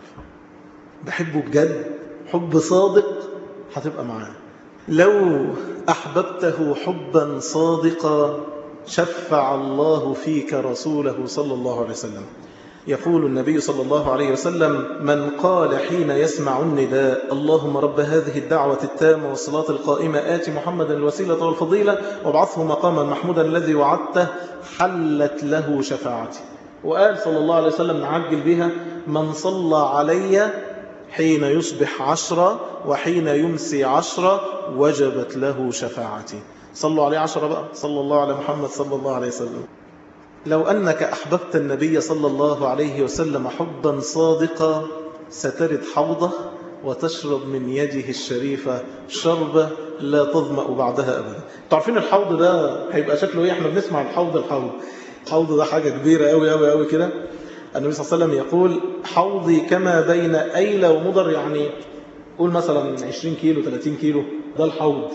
بحبه بجد، حب صادق، هتبقى معاه. لو أحببته حبا صادقا شفع الله فيك رسوله صلى الله عليه وسلم. يقول النبي صلى الله عليه وسلم: من قال حين يسمع النداء: اللهم رب هذه الدعوة التامة والصلاة القائمة آت محمدا الوسيلة والفضيلة وابعثه مقاما محمودا الذي وعدته، حلت له شفاعتي. وقال صلى الله عليه وسلم نعجل بها: من صلى علي حين يصبح 10 وحين يمسي 10 وجبت له شفاعتي. صلوا عليه 10 بقى، صلى الله على محمد صلى الله عليه وسلم. لو أنك أحببت النبي صلى الله عليه وسلم حبا صادقا سترد حوضه وتشرب من يده الشريفة شربة لا تظمأ بعدها أبدا. تعرفين الحوض ده هيبقى شكله إيه؟ احنا بنسمع الحوض ده حاجة كبيرة أوي أوي أوي كده. النبي صلى الله عليه وسلم يقول: حوضي كما بين أيلة ومضر، يعني قول مثلا 20 كيلو 30 كيلو، ده الحوض.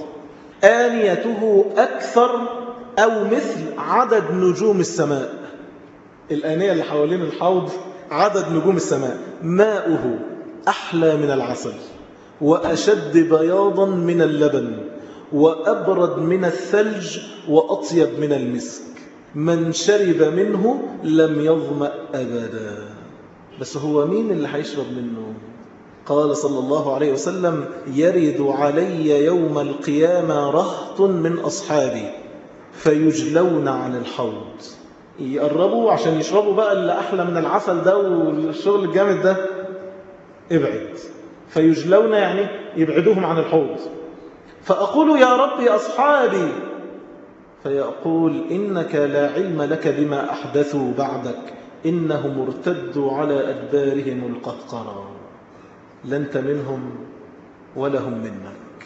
آنيته أكثر أو مثل عدد نجوم السماء. الآنية اللي حوالين الحوض عدد نجوم السماء، ماؤه أحلى من العسل وأشد بياضا من اللبن وأبرد من الثلج وأطيب من المسك، من شرب منه لم يظمأ أبدا. بس هو مين اللي هيشرب منه؟ قال صلى الله عليه وسلم: يرد علي يوم القيامة رهط من أصحابي فيجلون عن الحوض. يقربوا عشان يشربوا بقى اللي أحلى من العسل ده والشغل الجامد ده، ابعد. فيجلون يعني يبعدوهم عن الحوض. فأقول: يا ربي أصحابي. فيقول: إنك لا علم لك بما أحدثوا بعدك، إنهم ارتدوا على أدبارهم القهقرى، لا أنت منهم ولا هم منك.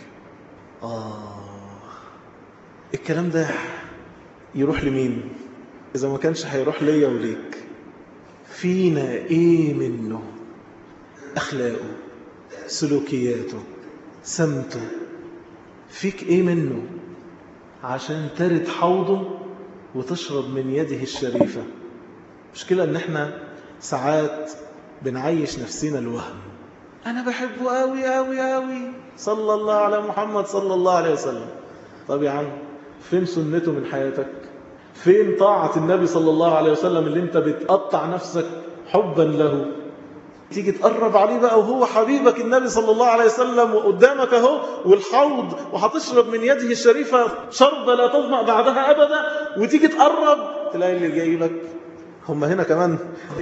الكلام ده يروح لمين؟ إذا ما كانش هيروح ليا وليك. فينا إيه منه؟ أخلاقه، سلوكياته، سمته. فيك إيه منه عشان ترد حوضه وتشرب من يده الشريفة؟ مشكلة إن احنا ساعات بنعيش نفسنا الوهم. أنا بحبه قوي قوي قوي، صلى الله على محمد صلى الله عليه وسلم. طب يا عم، فين سنته من حياتك؟ فين طاعة النبي صلى الله عليه وسلم اللي انت بتقطع نفسك حبا له؟ تيجي تقرب عليه بقى وهو حبيبك النبي صلى الله عليه وسلم وقدامك اهو والحوض وهتشرب من يده الشريفة شربة لا تظمأ بعدها أبدا، وتيجي تقرب تلاقي اللي جاي لك هم هنا كمان.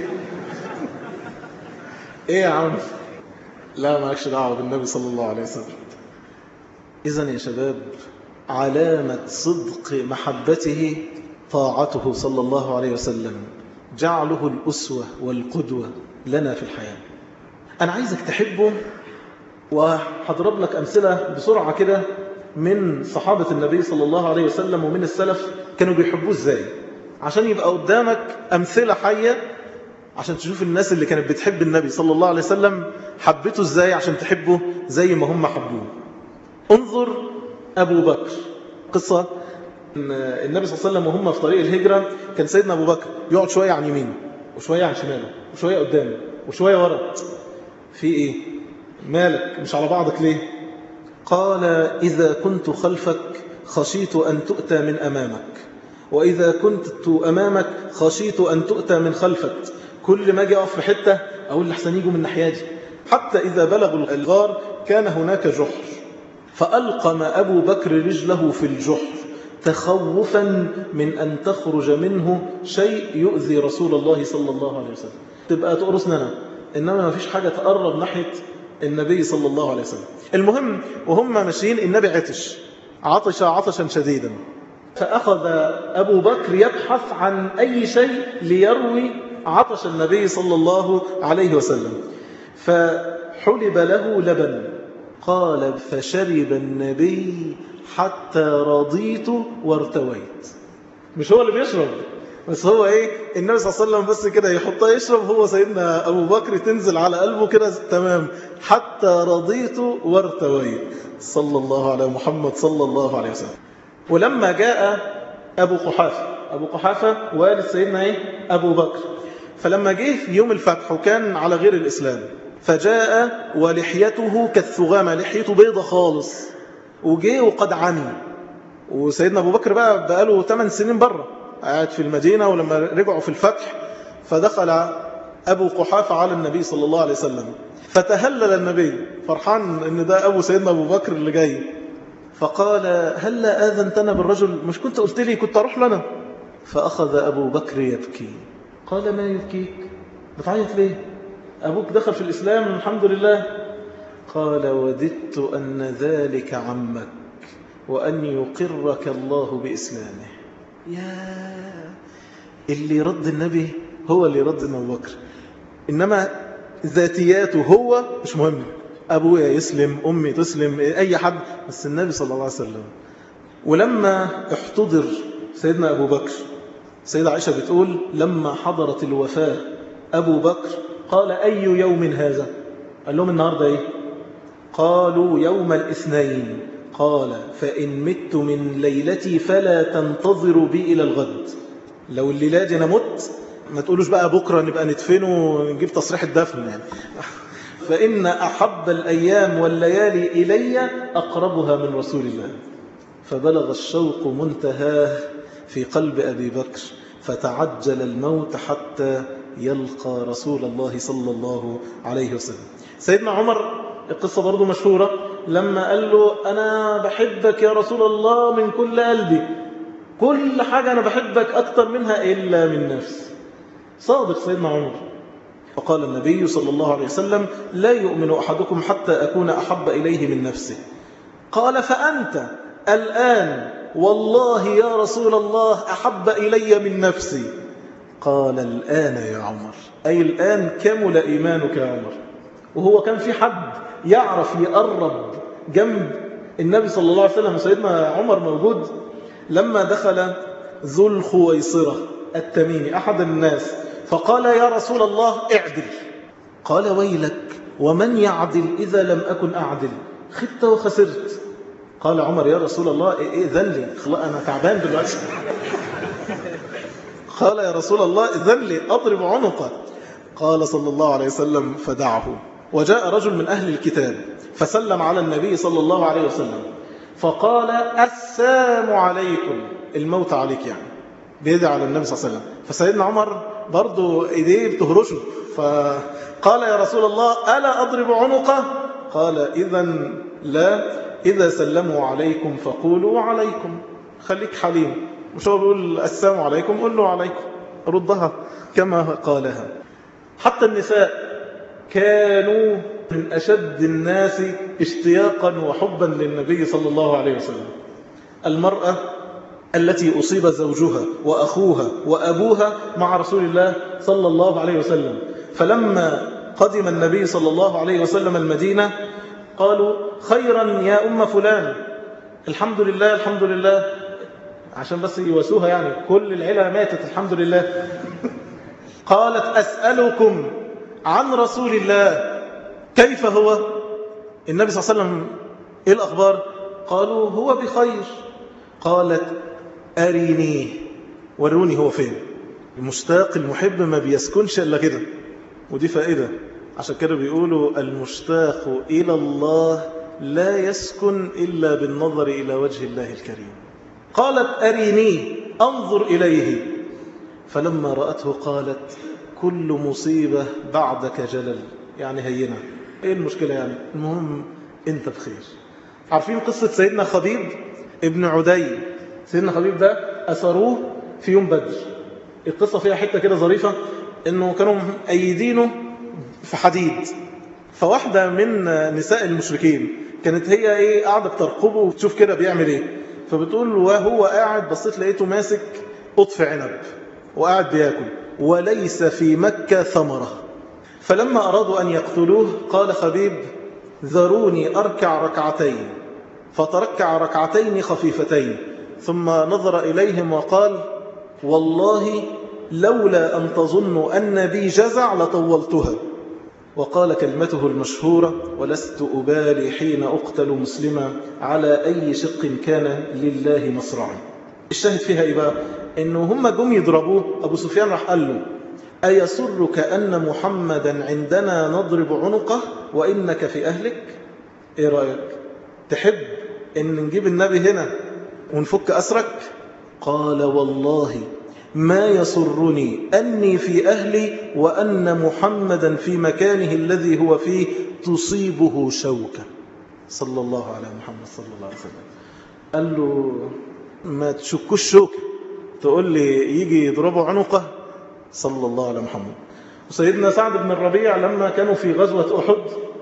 ايه يا عم؟ لا، مالكش دعوة بالنبي صلى الله عليه وسلم. إذن يا شباب، علامة صدق محبته طاعته صلى الله عليه وسلم، جعله الأسوة والقدوة لنا في الحياة. أنا عايزك تحبه، وهضرب لك أمثلة بسرعة كده من صحابة النبي صلى الله عليه وسلم ومن السلف كانوا بيحبوه إزاي، عشان يبقى قدامك أمثلة حية، عشان تشوف الناس اللي كانت بتحب النبي صلى الله عليه وسلم حبته إزاي عشان تحبه زي ما هم حبوه. انظر أبو بكر. قصة النبي صلى الله عليه وسلم وهم في طريق الهجرة، كان سيدنا أبو بكر يقعد شوية عن يمينه وشوية عن شماله وشوية قدامه وشوية ورا. في إيه؟ مالك مش على بعضك ليه؟ قال: إذا كنت خلفك خشيت أن تؤتى من أمامك، وإذا كنت أمامك خشيت أن تؤتى من خلفك. كل ما أجي أقف في حتة أقول لحسن يجوا من ناحيتي. حتى إذا بلغوا الغار كان هناك جحر، فألقم أبو بكر رجله في الجحر تخوفا من أن تخرج منه شيء يؤذي رسول الله صلى الله عليه وسلم. تبقى تقرصنا أنا، إنما ما فيش حاجة تقرب ناحية النبي صلى الله عليه وسلم. المهم وهم ماشيين النبي عطش عطشا شديدا، فأخذ أبو بكر يبحث عن أي شيء ليروي عطش النبي صلى الله عليه وسلم، فحلب له لبن. قال: فشرب النبي حتى رضيت وارتويت. مش هو اللي بيشرب، بس هو ايه، النبي صلى الله عليه وسلم بس كده يحطها يشرب، هو سيدنا أبو بكر تنزل على قلبه كده تمام. حتى رضيت وارتويت، صلى الله على محمد صلى الله عليه وسلم. ولما جاء أبو قحافة والد سيدنا أبو بكر، فلما جه في يوم الفتح وكان على غير الإسلام، فجاء ولحيته كالثغامة، لحيته بيضة خالص، وجه وقد عمي. وسيدنا أبو بكر بقى له 8 سنين بره قاعد في المدينة، ولما رجعوا في الفتح فدخل أبو قحافة على النبي صلى الله عليه وسلم، فتهلل النبي فرحان إن ده أبو سيدنا أبو بكر اللي جاي، فقال: هلا آذنتنا بالرجل؟ مش كنت قلت لي كنت أروح لنا؟ فأخذ أبو بكر يبكي. قال: ما يبكيك؟ بتعيط ليه؟ أبوك دخل في الإسلام الحمد لله. قال: وددت أن ذلك عمك وأن يقرك الله بإسلامه. يا اللي رد النبي هو اللي رد أبو بكر، إنما ذاتياته هو مش مهم. أبويا يسلم، أمي تسلم، أي حد، بس النبي صلى الله عليه وسلم. ولما احتضر سيدنا أبو بكر، سيدة عائشة بتقول: لما حضرت الوفاة أبو بكر قال: أي يوم هذا؟ قال لهم: النهاردة إيه؟ قالوا: يوم الاثنين. قال: فإن مت من ليلتي فلا تنتظروا بي إلى الغد. لو الليلة دي أنا مت ما تقولوش بقى بكرة نبقى ندفنه ونجيب تصريح الدفن يعني. فإن أحب الأيام والليالي إلي أقربها من رسول الله. فبلغ الشوق منتهاه في قلب أبي بكر فتعجل الموت حتى يلقى رسول الله صلى الله عليه وسلم. سيدنا عمر القصة برضو مشهورة لما قال له أنا بحبك يا رسول الله من كل قلبي، كل حاجة أنا بحبك أكتر منها إلا من نفسي. صادق سيدنا عمر. فقال النبي صلى الله عليه وسلم لا يؤمن أحدكم حتى أكون أحب إليه من نفسه. قال فأنت الآن والله يا رسول الله أحب إلي من نفسي. قال الآن يا عمر، أي الآن كمل إيمانك يا عمر. وهو كان في حد يعرف يقرب جنب النبي صلى الله عليه وسلم وسيدنا عمر موجود؟ لما دخل ذو الخويصرة التميمي أحد الناس فقال يا رسول الله اعدل. قال ويلك ومن يعدل إذا لم أكن أعدل؟ خدت وخسرت. قال عمر يا رسول الله إذن لي، أنا تعبان دلوقتي. قال يا رسول الله إذن لي أضرب عنقه. قال صلى الله عليه وسلم فدعه. وجاء رجل من أهل الكتاب فسلم على النبي صلى الله عليه وسلم فقال السلام عليكم، الموت عليك يعني، بيدعي على النبي صلى الله عليه وسلم. فسيدنا عمر برضو إيديه بتهرشه فقال يا رسول الله ألا أضرب عنقه؟ قال إذن لا، إذا سلموا عليكم فقولوا عليكم. خليك حليم، مش هو بيقول السلام عليكم قل له عليكم، ردها كما قالها. حتى النساء كانوا من أشد الناس اشتياقا وحبا للنبي صلى الله عليه وسلم. المرأة التي أصيب زوجها وأخوها وأبوها مع رسول الله صلى الله عليه وسلم، فلما قدم النبي صلى الله عليه وسلم المدينة قالوا خيرا يا أم فلان، الحمد لله الحمد لله، عشان بس يواسوها يعني كل العيلة ماتت الحمد لله. قالت أسألكم عن رسول الله كيف هو؟ النبي صلى الله عليه وسلم إيه الأخبار؟ قالوا هو بخير. قالت أرينيه، وروني هو فين. المشتاق المحب ما بيسكنش إلا كده، ودي فائدة. عشان كده بيقولوا المشتاق إلى الله لا يسكن إلا بالنظر إلى وجه الله الكريم. قالت أرينيه أنظر إليه. فلما رأته قالت كل مصيبة بعدك جلل، يعني هينة، إيه المشكلة يعني، المهم أنت بخير. عارفين قصة سيدنا خبيب ابن عدي؟ سيدنا خبيب ده أسروه في يوم بدر. القصة فيها حتة كده ظريفة، إنه كانوا أيدينه في حديد، فواحدة من نساء المشركين كانت هي قاعدة بترقبه وتشوف كده بيعمل إيه، فبتقول وهو قاعد بصيت لقيته ماسك قطف عنب وقاعد بياكل وليس في مكة ثمرة. فلما أرادوا أن يقتلوه قال خبيب ذروني أركع ركعتين، فتركع ركعتين خفيفتين ثم نظر إليهم وقال والله لولا أن تظنوا أن بي جزع لطولتها. وقال كلمته المشهورة ولست أبالي حين أقتل مسلما على أي شق كان لله مصرعا. الشاهد فيها إيه بقى؟ إنه هم جم يضربوه، أبو سفيان راح قال له أيسرك أن محمدا عندنا نضرب عنقه وإنك في أهلك؟ إيه رأيك؟ تحب إن نجيب النبي هنا ونفك أسرك؟ قال والله ما يسرني أني في أهلي وأن محمدا في مكانه الذي هو فيه تصيبه شوكة. صلى الله على محمد صلى الله عليه وسلم. قال له ما تشكوش شوكة، تقول لي يجي يضربوا عنقه؟ صلى الله على محمد. وسيدنا سعد بن الربيع لما كانوا في غزوة أحد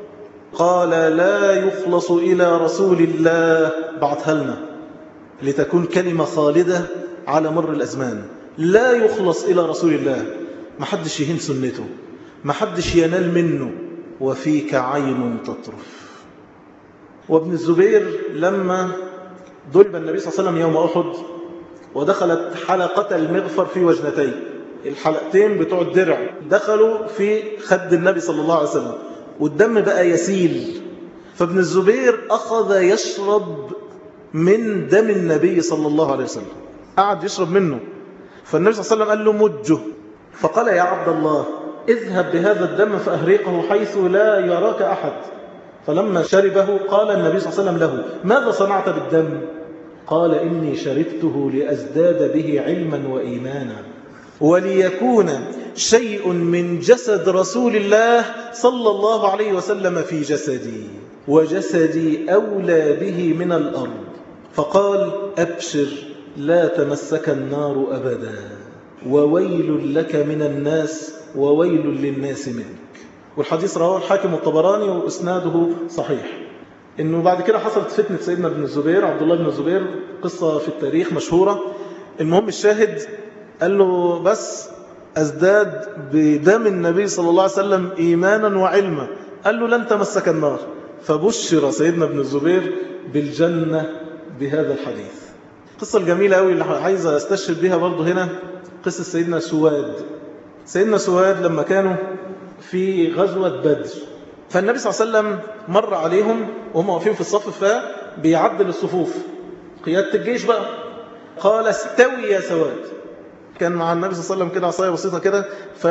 قال لا يخلص إلى رسول الله، بعتها لنا لتكون كلمة خالدة على مر الأزمان، لا يخلص إلى رسول الله، ما حدش يهين سنته، ما حدش ينال منه، وفيك عين تطرف. وابن الزبير لما ضرب النبي صلى الله عليه وسلم يوم أحد ودخلت حلقة المغفر في وجنتيه، الحلقتين بتوع الدرع دخلوا في خد النبي صلى الله عليه وسلم والدم بقى يسيل، فابن الزبير أخذ يشرب من دم النبي صلى الله عليه وسلم، قعد يشرب منه، فالنبي صلى الله عليه وسلم قال له مجه، فقال يا عبد الله اذهب بهذا الدم فأهريقه حيث لا يراك أحد. فلما شربه قال النبي صلى الله عليه وسلم له ماذا صنعت بالدم؟ قال إني شربته لأزداد به علما وإيمانا وليكون شيء من جسد رسول الله صلى الله عليه وسلم في جسدي وجسدي أولى به من الأرض. فقال أبشر لا تمسك النار أبدا وويل لك من الناس وويل للناس منك. والحديث رواه الحاكم والطبراني وإسناده صحيح. إنه بعد كده حصلت فتنة سيدنا ابن الزبير عبد الله بن الزبير، قصة في التاريخ مشهورة. المهم الشاهد قال له بس أزداد بدم النبي صلى الله عليه وسلم إيمانا وعلما. قال له لن تمسك النار. فبشر سيدنا ابن الزبير بالجنة بهذا الحديث. القصة الجميلة قوي اللي عايز استشهد بها برضه هنا قصة سيدنا سواد. سيدنا سواد لما كانوا في غزوة بدر، فالنبي صلى الله عليه وسلم مر عليهم وهم واقفين في الصف فبيعدل الصفوف قيادة الجيش بقى. قال استوي يا سواد. كان مع النبي صلى الله عليه وسلم كده عصاية بسيطة كده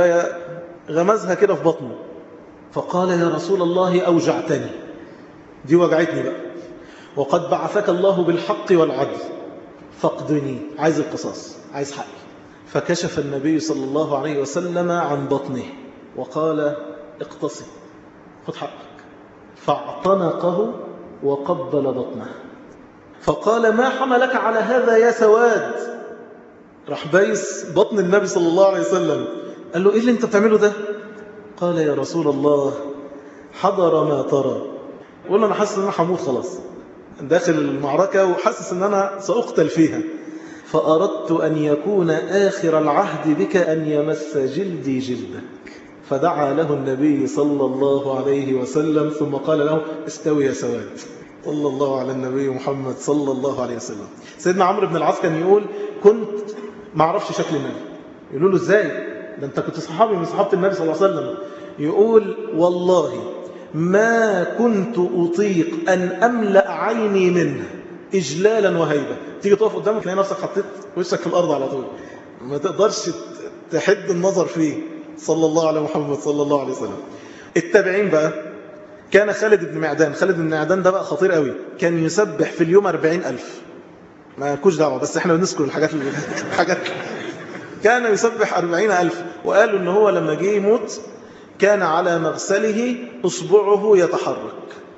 فغمزها كده في بطنه. فقال يا رسول الله أوجعتني، دي وجعتني بقى، وقد بعثك الله بالحق والعدل فاقدني، عايز القصاص، عايز حقي. فكشف النبي صلى الله عليه وسلم عن بطنه وقال اقتصي، خذ حقك. فاعتنقه وقبل بطنه. فقال ما حملك على هذا يا سواد؟ راح بايس بطن النبي صلى الله عليه وسلم. قال له ايه اللي انت بتعمله ده؟ قال يا رسول الله حضر ما ترى. قلنا انا حاسس ان انا هموت خلاص داخل المعركة وحاسس ان انا سأقتل فيها، فأردت أن يكون آخر العهد بك أن يمس جلدي جلدك. فدعا له النبي صلى الله عليه وسلم ثم قال له استوي يا سواد. صلى الله على النبي محمد صلى الله عليه وسلم. سيدنا عمرو بن العاص كان يقول كنت ما اعرفش شكل النبي. يقولوا له ازاي ده انت كنت صحابي من صحابة النبي صلى الله عليه وسلم. يقول والله ما كنت أطيق أن أملأ عيني منه إجلالا وهيبة. تيجي تقف قدامك تلاقي نفسك حطيت وشك في الأرض على طول، ما تقدرش تحد النظر فيه صلى الله عليه محمد صلى الله عليه وسلم. التابعين بقى كان خالد بن معدان. خالد بن معدان ده بقى خطير قوي، كان يسبح في اليوم 40,000. ما كوش دعوة بس احنا بنذكر الحاجات كان يسبح 40,000. وقالوا ان هو لما جه يموت كان على مغسله أصبعه يتحرك.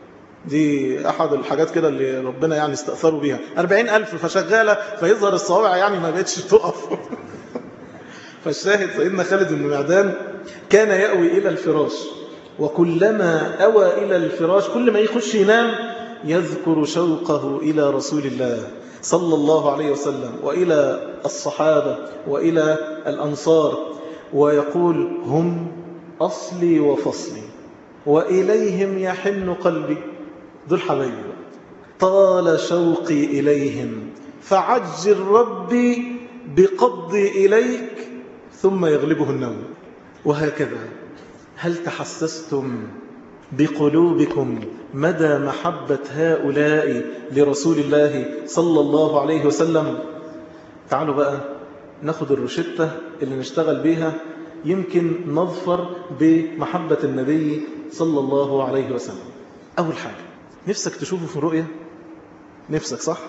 دي أحد الحاجات كده اللي ربنا يعني استأثروا بيها. 40,000 فشغالة فيظهر الصواعق يعني ما بقتش تقف. فالشاهد سيدنا خالد بن معدان كان يأوي إلى الفراش، وكلما أوى إلى الفراش كل ما يخش ينام يذكر شوقه إلى رسول الله صلى الله عليه وسلم وإلى الصحابة وإلى الأنصار، ويقول هم أصلي وفصلي وإليهم يحن قلبي. دول حبايبي طال شوقي إليهم فعجل ربي بقبضي إليك ثم يغلبه النوم. وهكذا هل تحسستم بقلوبكم مدى محبة هؤلاء لرسول الله صلى الله عليه وسلم؟ تعالوا بقى ناخد الروشتة اللي نشتغل بيها يمكن نظفر بمحبة النبي صلى الله عليه وسلم. أول حاجة نفسك تشوفه في رؤية، نفسك صح؟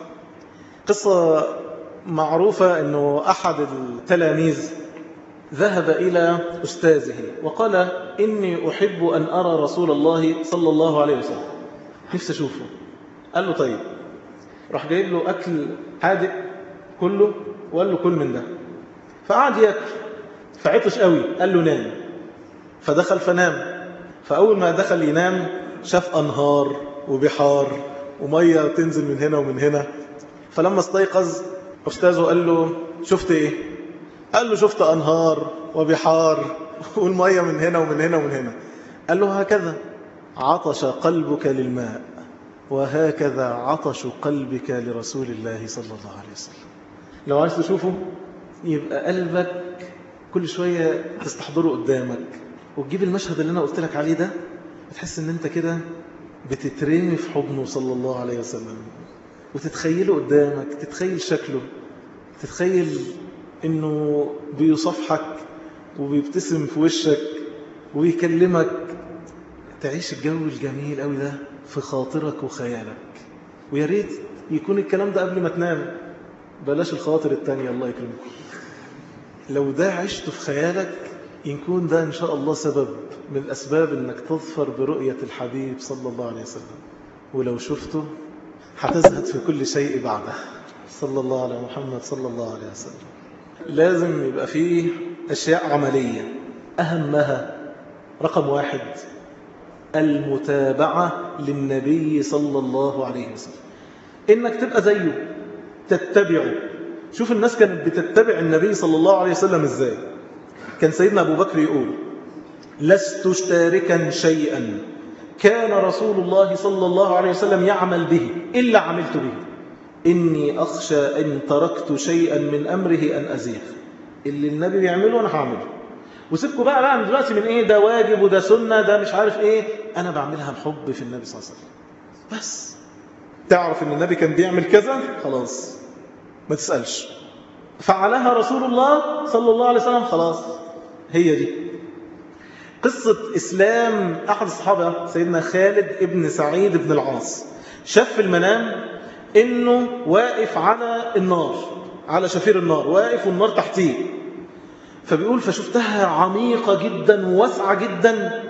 قصة معروفة أنه أحد التلاميذ ذهب إلى أستاذه وقال إني أحب أن أرى رسول الله صلى الله عليه وسلم، نفسي أشوفه. قال له طيب. راح جايب له أكل حادق كله وقال له كل من ده. فقعد يأكل فعطش قوي، قال له نام. فدخل فنام. فأول ما دخل ينام شاف أنهار وبحار ومية تنزل من هنا ومن هنا. فلما استيقظ أستاذه قال له شفت إيه؟ قال له شفت أنهار وبحار والمية من هنا ومن هنا ومن هنا. قال له هكذا عطش قلبك للماء وهكذا عطش قلبك لرسول الله صلى الله عليه وسلم. لو عايز تشوفه يبقى قلبك كل شوية تستحضره قدامك وتجيب المشهد اللي أنا قلت لك عليه ده، بتحس ان انت كده بتترمي في حضنه صلى الله عليه وسلم وتتخيله قدامك، تتخيل شكله، تتخيل انه بيصافحك وبيبتسم في وشك ويكلمك، تعيش الجو الجميل قوي ده في خاطرك وخيالك. ويا ريت يكون الكلام ده قبل ما تنام، بلاش الخواطر التانية الله يكرمكم. لو ده عشته في خيالك يكون ده إن شاء الله سبب من أسباب أنك تظفر برؤية الحبيب صلى الله عليه وسلم. ولو شفته هتزهد في كل شيء بعده صلى الله على محمد صلى الله عليه وسلم. لازم يبقى فيه أشياء عملية، أهمها رقم 1 المتابعة للنبي صلى الله عليه وسلم، إنك تبقى زيه تتبعه. شوف الناس كانت بتتبع النبي صلى الله عليه وسلم إزاي. كان سيدنا أبو بكر يقول: لست تاركا شيئا كان رسول الله صلى الله عليه وسلم يعمل به إلا عملت به، إني أخشى إن تركت شيئا من أمره أن أزيغ. اللي النبي بيعمله أنا هعمله، وسيبكوا بقى من دلوقتي من إيه ده واجب وده سنة ده مش عارف إيه، أنا بعملها بحب في النبي صلى الله عليه وسلم. بس تعرف إن النبي كان بيعمل كذا، خلاص ما تسألش. فعلها رسول الله صلى الله عليه وسلم، خلاص هي دي. قصة إسلام أحد الصحابة سيدنا خالد ابن سعيد بن العاص، شاف في المنام إنه واقف على النار، على شفير النار واقف والنار تحتيه. فبيقول: فشفتها عميقة جدا وواسعة جدا،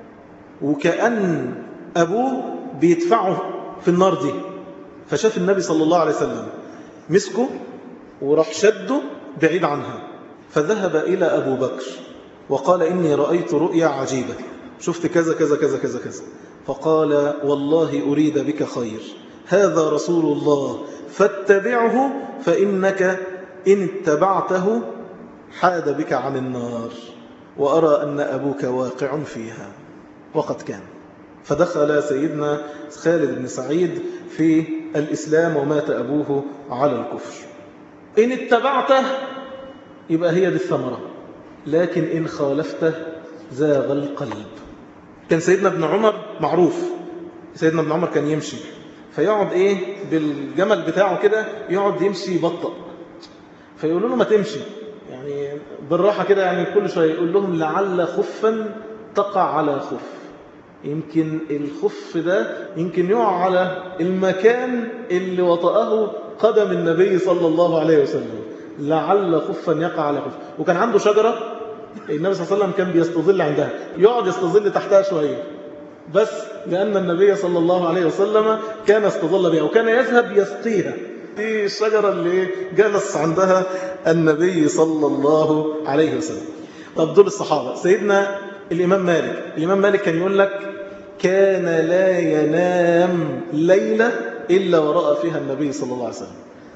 وكأن أبوه بيدفعه في النار دي. فشاف النبي صلى الله عليه وسلم، مسكه وراح شده بعيد عنها. فذهب إلى أبو بكر وقال: إني رأيت رؤيا عجيبة، شفت كذا كذا كذا كذا كذا. فقال: والله أريد بك خير، هذا رسول الله فاتبعه، فإنك إن اتبعته حاد بك عن النار، وأرى أن أبوك واقع فيها. وقد كان. فدخل سيدنا خالد بن سعيد في الإسلام ومات أبوه على الكفر. إن اتبعته يبقى هي دي الثمرة، لكن إن خالفته زاغ القلب. كان سيدنا ابن عمر معروف، سيدنا ابن عمر كان يمشي فيقعد بالجمل بتاعه كده، يقعد يمشي يبطأ. فيقولوا له: ما تمشي يعني بالراحة كده، يعني كل شوية يقول لهم: لعل خفا تقع على خف، يمكن الخف ده يمكن يقع على المكان اللي وطأه قدم النبي صلى الله عليه وسلم، لعل خفا يقع على خف. وكان عنده شجرة النبي صلى الله عليه وسلم كان بيستظل عندها، يقعد يستظل تحتها شوية، بس لأن النبي صلى الله عليه وسلم كان استظل بها وكان يذهب يسقيها. دي الشجرة اللي جلس عندها النبي صلى الله عليه وسلم. طب دول الصحابة. سيدنا الإمام مالك كان يقول لك: كان لا ينام ليلة إلا ورأى فيها النبي صلى الله عليه وسلم.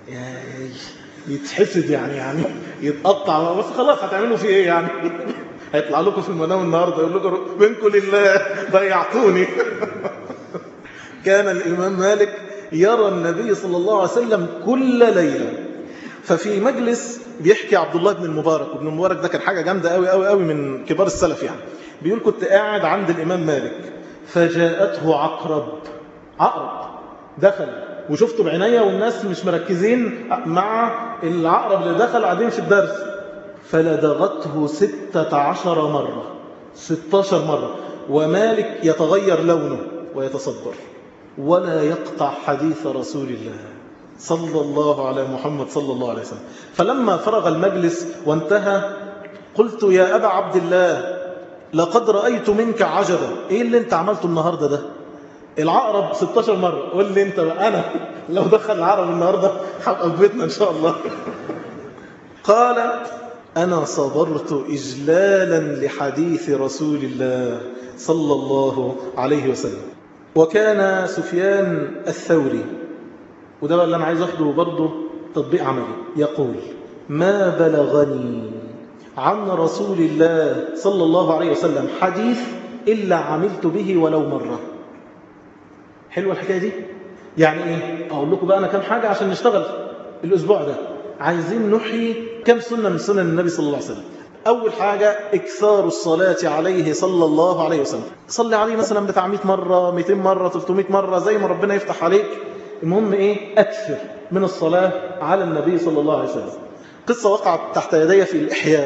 يتحسد يعني يتقطع، بس خلاص هتعملوا فيه ايه يعني؟ هيطلع لكم في المنام النهارده يقول لكم: منكم لله ضيعتوني. كان الإمام مالك يرى النبي صلى الله عليه وسلم كل ليلة. ففي مجلس بيحكي عبد الله بن المبارك، وابن المبارك ده كان حاجة جامدة قوي قوي قوي من كبار السلف يعني، بيقول: كنت قاعد عند الإمام مالك فجاءته عقرب دخل وشفته بعينيا، والناس مش مركزين مع العقرب اللي دخل قاعدين في الدرس، فلدغته 16 مرة، ومالك يتغير لونه ويتصدر ولا يقطع حديث رسول الله صلى الله على محمد صلى الله عليه وسلم. فلما فرغ المجلس وانتهى قلت: يا أبا عبد الله، لقد رأيت منك عجبا. إيه اللي انت عملته النهاردة ده؟ العقرب 16 مرة، قول لي انت بقى، أنا لو دخل العقرب النهاردة هبقى في بيتنا إن شاء الله. قال: أنا صبرت إجلالا لحديث رسول الله صلى الله عليه وسلم. وكان سفيان الثوري، وده بقى اللي أنا عايز أخده برضه تطبيق عملي، يقول: ما بلغني عن رسول الله صلى الله عليه وسلم حديث إلا عملت به ولو مرة. حلوة الحكاية دي؟ يعني إيه؟ أقول لكم بقى أنا كم حاجة عشان نشتغل الأسبوع ده. عايزين نحيي كم سنة من سنن النبي صلى الله عليه وسلم. أول حاجة إكثار الصلاة عليه صلى الله عليه وسلم. صلي عليه مثلا بتاع 100 مرة 200 مرة 300 مرة زي ما ربنا يفتح عليك. المهم إيه؟ أكثر من الصلاة على النبي صلى الله عليه وسلم. قصة وقعت تحت يدي في الإحياء.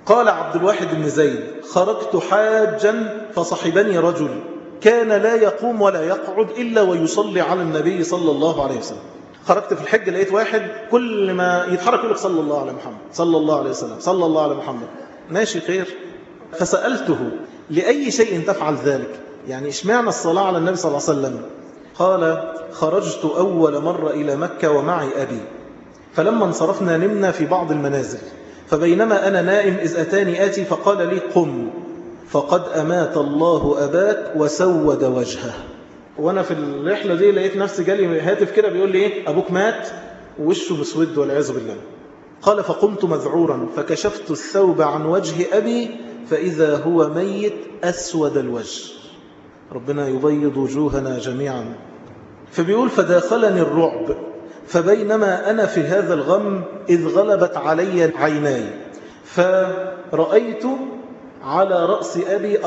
قال عبد الواحد بن زيد: خرجت حاجا فصحبني رجل كان لا يقوم ولا يقعد إلا ويصلي على النبي صلى الله عليه وسلم. خرجت في الحج لقيت واحد كل ما يتحرك يقول لك صلى الله على محمد، صلى الله عليه وسلم، صلى الله على محمد. ماشي خير. فسألته: لأي شيء تفعل ذلك؟ يعني اشمعنى الصلاة على النبي صلى الله عليه وسلم؟ قال: خرجت أول مرة إلى مكة ومعي أبي، فلما انصرفنا نمنا في بعض المنازل، فبينما أنا نائم إذ أتاني آتي فقال لي: قم فقد أمات الله أباك وسود وجهه. وأنا في الرحلة دي لقيت نفسي جالي هاتف كده بيقول لي: إيه؟ أبوك مات ووشه مسود والعياذ بالله. قال: فقمت مذعورا فكشفت الثوب عن وجه أبي فإذا هو ميت أسود الوجه. ربنا يبيض وجوهنا جميعا. فبيقول: فداخلني الرعب، فبينما أنا في هذا الغم إذ غلبت علي عيناي، فرأيت على رأس أبي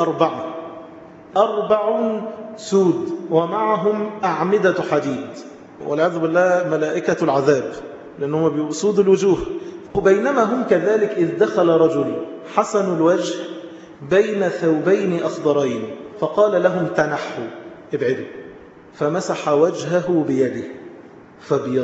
4 سود ومعهم أعمدة حديد، والعياذ بالله ملائكة العذاب، لأنهم بيبقوا سود الوجوه. وبينما هم كذلك إذ دخل رجل حسن الوجه بين ثوبين أخضرين فقال لهم: تنحوا، ابعدوا. فمسح وجهه بيده فابيض،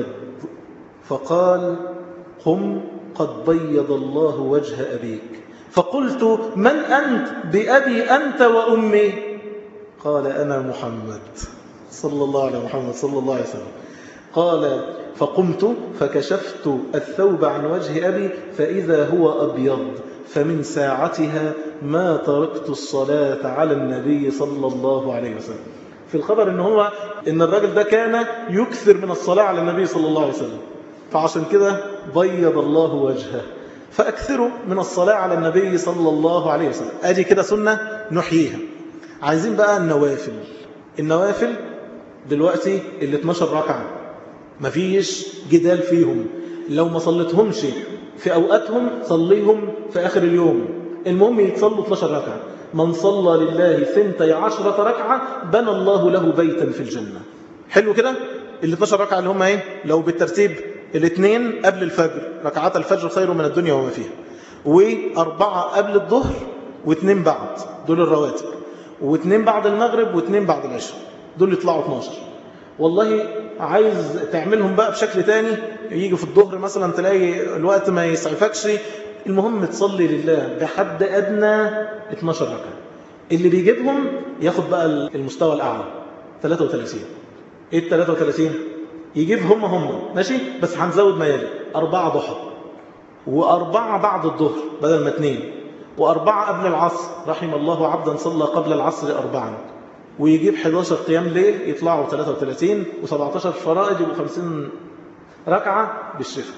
فقال: قم قد بيض الله وجه أبيك. فقلت: من أنت؟ بأبي أنت وأمي. قال: أنا محمد صلى الله عليه محمد صلى الله عليه وسلم. قال: فقمت فكشفت الثوب عن وجه أبي فإذا هو أبيض، فمن ساعتها ما تركت الصلاة على النبي صلى الله عليه وسلم. في الخبر إن الرجل ده كان يكثر من الصلاة على النبي صلى الله عليه وسلم، فعشان كده بيض الله وجهه. فأكثروا من الصلاة على النبي صلى الله عليه وسلم. أدي كده سنة نحييها. عايزين بقى النوافل دلوقتي اللي 12 ركعة مفيش جدال فيهم، لو ما صليتهمش في أوقاتهم صليهم في آخر اليوم، المهم يتصلوا 12 ركعة. من صلى لله 12 ركعة بنى الله له بيتا في الجنة. حلو كده؟ ال 12 ركعة اللي هم ايه؟ لو بالترتيب: 2 قبل الفجر، ركعات الفجر خير من الدنيا وما فيها، و4 قبل الظهر، و2 بعد، دول الرواتب، و2 بعد المغرب، و2 بعد العشاء، دول يطلعوا 12. والله عايز تعملهم بقى بشكل تاني، يجي في الظهر مثلا تلاقي الوقت ما يسعفكش، المهم تصلي لله بحد أدنى 12 ركعة. اللي بيجيبهم ياخد بقى المستوى الأعلى 33. ايه 33؟ يجيب هم ماشي، بس هنزود ما يلي: 4 ضحى، و4 بعد الظهر بدل ما 2، و4 قبل العصر، رحم الله عبدا صلى قبل العصر 4، ويجيب 11 قيام ليل يطلعوا 33، و17 فرائض يبقوا 50 ركعة بالشفاء.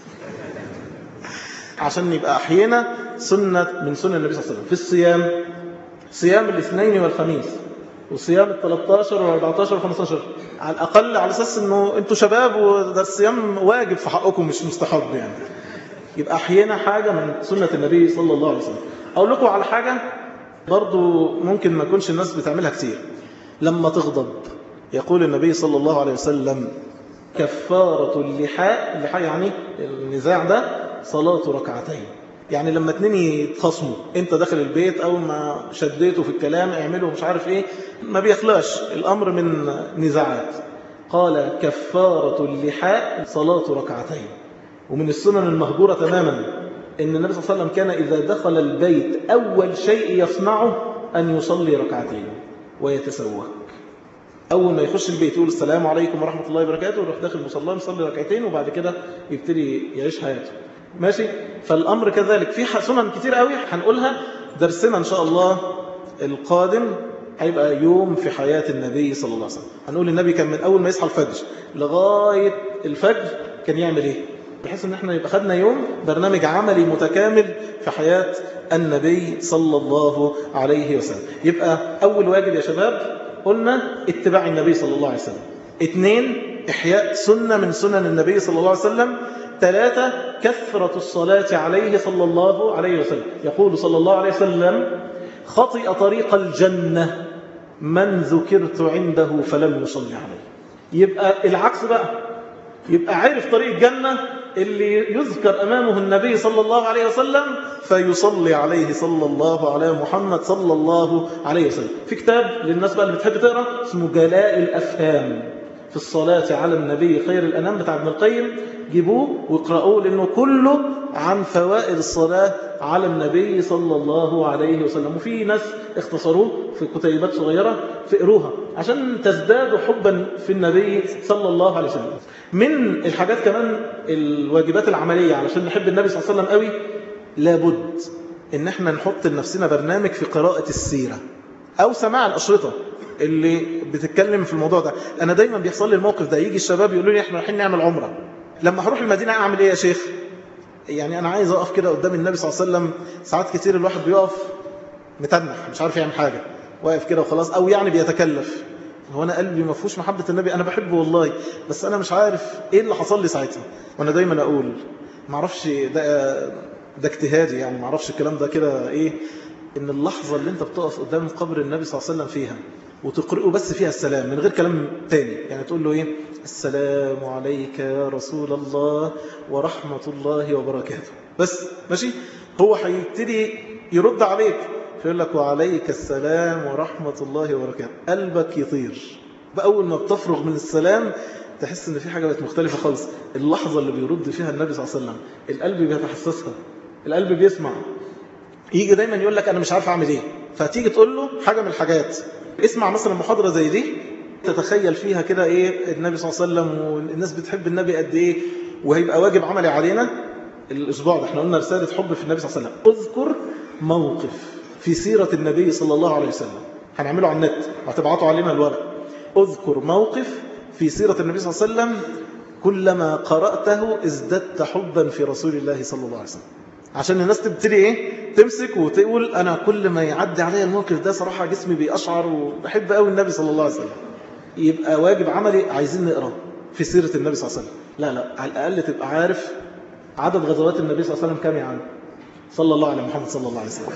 عشان يبقى أحيانا سنة من سنة النبي صلى الله عليه وسلم. في الصيام: صيام الاثنين والخميس، وصيام 13 و14 و15 على الأقل، على أساس أنه أنتوا شباب وده الصيام واجب في حقكم مش مستحب يعني. يبقى أحيانا حاجة من سنة النبي صلى الله عليه وسلم. أقول لكم على حاجة برضو ممكن ما يكونش الناس بتعملها كتير. لما تغضب يقول النبي صلى الله عليه وسلم: كفارة اللحاء يعني النزاع ده صلاة ركعتين. يعني لما 2 يتخصموا، انت داخل البيت اول ما شديته في الكلام اعمله مش عارف ايه، ما بيخلاش الامر من نزاعات. قال: كفارة اللحاء صلاة ركعتين. ومن السنن المهجورة تماما ان النبي صلى الله عليه وسلم كان اذا دخل البيت اول شيء يصنعه ان يصلي ركعتين ويتسوك. أول ما يخش البيت يقول: السلام عليكم ورحمة الله وبركاته، ويروح داخل المصلى يصلي ركعتين، وبعد كده يبتدي يعيش حياته. ماشي؟ فالأمر كذلك. في سنن كتير قوي هنقولها. درسنا إن شاء الله القادم هيبقى يوم في حياة النبي صلى الله عليه وسلم. هنقول النبي كان من أول ما يصحى الفجر لغاية الفجر كان يعمل إيه، بحيث إن احنا يبقى خدنا يوم برنامج عملي متكامل في حياة النبي صلى الله عليه وسلم. يبقى أول واجب يا شباب قلنا اتباع النبي صلى الله عليه وسلم. 2 إحياء سنة من سنن النبي صلى الله عليه وسلم. 3 كثرة الصلاة عليه صلى الله عليه وسلم. يقول صلى الله عليه وسلم: خطئ طريق الجنة من ذكرت عنده فلم يصلي عليه. يبقى العكس بقى، يبقى عرف طريق الجنة اللي يذكر أمامه النبي صلى الله عليه وسلم فيصلي عليه صلى الله على محمد صلى الله عليه وسلم. في كتاب للناس بقى اللي بتحب تقرأ اسمه جلاء الأفهام في الصلاة على النبي خير الأنام بتاع ابن القيم، جيبوه واقرأوه لأنه كله عن فوائد الصلاة على النبي صلى الله عليه وسلم. وفي ناس اختصروه في كتيبات صغيرة فاقروها عشان تزدادوا حبا في النبي صلى الله عليه وسلم. من الحاجات كمان الواجبات العملية علشان نحب النبي صلى الله عليه وسلم قوي، لابد ان احنا نحط لنفسنا برنامج في قراءة السيرة او سماع الأشرطة اللي بتتكلم في الموضوع ده. انا دايما بيحصل لي الموقف ده، يجي الشباب يقولوا لي احنا رايحين نعمل عمرة، لما هروح المدينة اعمل ايه يا شيخ؟ يعني انا عايز اقف كده قدام النبي صلى الله عليه وسلم. ساعات كتير الواحد بيقف متنح مش عارف يعمل حاجة، واقف كده وخلاص، او يعني بيتكلف. هو انا قلبي ما فيهوش محبة النبي، انا بحبه والله، بس انا مش عارف ايه اللي حصل لي ساعتها. وانا دايما اقول ما اعرفش ده اجتهادي، يعني ما اعرفش الكلام ده كده ايه، ان اللحظة اللي انت بتقف قدام قبر النبي صلى الله عليه وسلم فيها وتقرئه بس فيها السلام من غير كلام تاني، يعني تقول له ايه؟ السلام عليك يا رسول الله ورحمة الله وبركاته، بس ماشي. هو هيبتدي يرد عليك فيقول لك وعليك السلام ورحمة الله وبركاته، قلبك يطير بأول ما بتفرغ من السلام، تحس ان في حاجة بقت مختلفة خالص. اللحظة اللي بيرد فيها النبي صلى الله عليه وسلم القلب بيتحسسها، القلب بيسمع. يجي دايما يقول لك انا مش عارف اعمل ايه، فتيجي تقول له حاجة من الحاجات، اسمع مثلا محاضرة زي دي تتخيل فيها كده ايه النبي صلى الله عليه وسلم والناس بتحب النبي قد ايه، وهيبقى واجب عملي علينا الاسبوع ده. احنا قلنا رسالة حب في النبي صلى الله عليه وسلم. اذكر موقف في سيرة النبي صلى الله عليه وسلم، هنعمله على النت وهتبعتوا علينا الورق. اذكر موقف في سيرة النبي صلى الله عليه وسلم كلما قرأته ازددت حبا في رسول الله صلى الله عليه وسلم، عشان الناس تبتدي ايه تمسك وتقول انا كل ما يعدي عليا الموقف ده صراحة جسمي بيقشعر وبحب قوي النبي صلى الله عليه وسلم. يبقى واجب عملي عايزين نقرأ في سيرة النبي صلى الله عليه وسلم. لا على الأقل تبقى عارف عدد غزوات النبي صلى الله عليه وسلم كام يعني، صلى الله على محمد صلى الله عليه وسلم.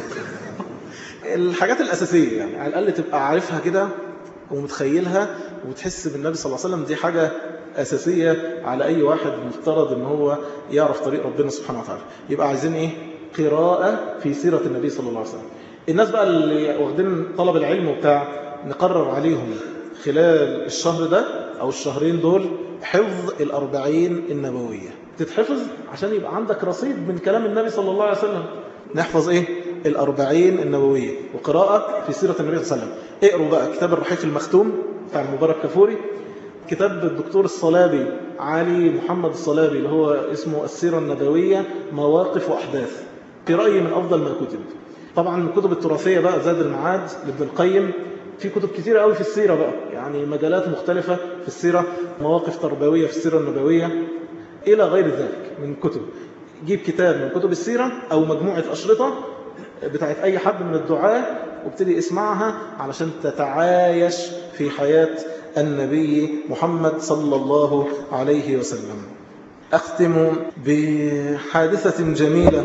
الحاجات الأساسية يعني على الأقل تبقى عارفها كده ومتخيلها وتحس بالنبي صلى الله عليه وسلم. دي حاجة أساسية على أي واحد مفترض أن هو يعرف طريق ربنا سبحانه وتعالى. يبقى عايزين إيه؟ قراءة في سيرة النبي صلى الله عليه وسلم. الناس بقى اللي واخدين طلب العلم وبتاع نقرر عليهم خلال الشهر ده أو الشهرين دول حفظ الأربعين النبوية، تتحفظ عشان يبقى عندك رصيد من كلام النبي صلى الله عليه وسلم. نحفظ إيه؟ الأربعين النبوية وقراءة في سيرة النبي صلى الله عليه وسلم. اقروا بقى كتاب الرحيق المختوم بتاع المبارك كفوري، كتاب الدكتور الصلابي علي محمد الصلابي اللي هو اسمه السيرة النبوية مواقف وأحداث، في رأيي من أفضل ما كتب. طبعا الكتب التراثية بقى زاد المعاد لابن القيم، في كتب كتيرة قوي في السيرة بقى، يعني مجالات مختلفة في السيرة، مواقف تربوية في السيرة النبوية إلى غير ذلك من كتب. جيب كتاب من كتب السيرة أو مجموعة أشرطة بتاعت أي حد من الدعاة وابتدي اسمعها علشان تتعايش في حياة النبي محمد صلى الله عليه وسلم. أختم بحادثة جميلة.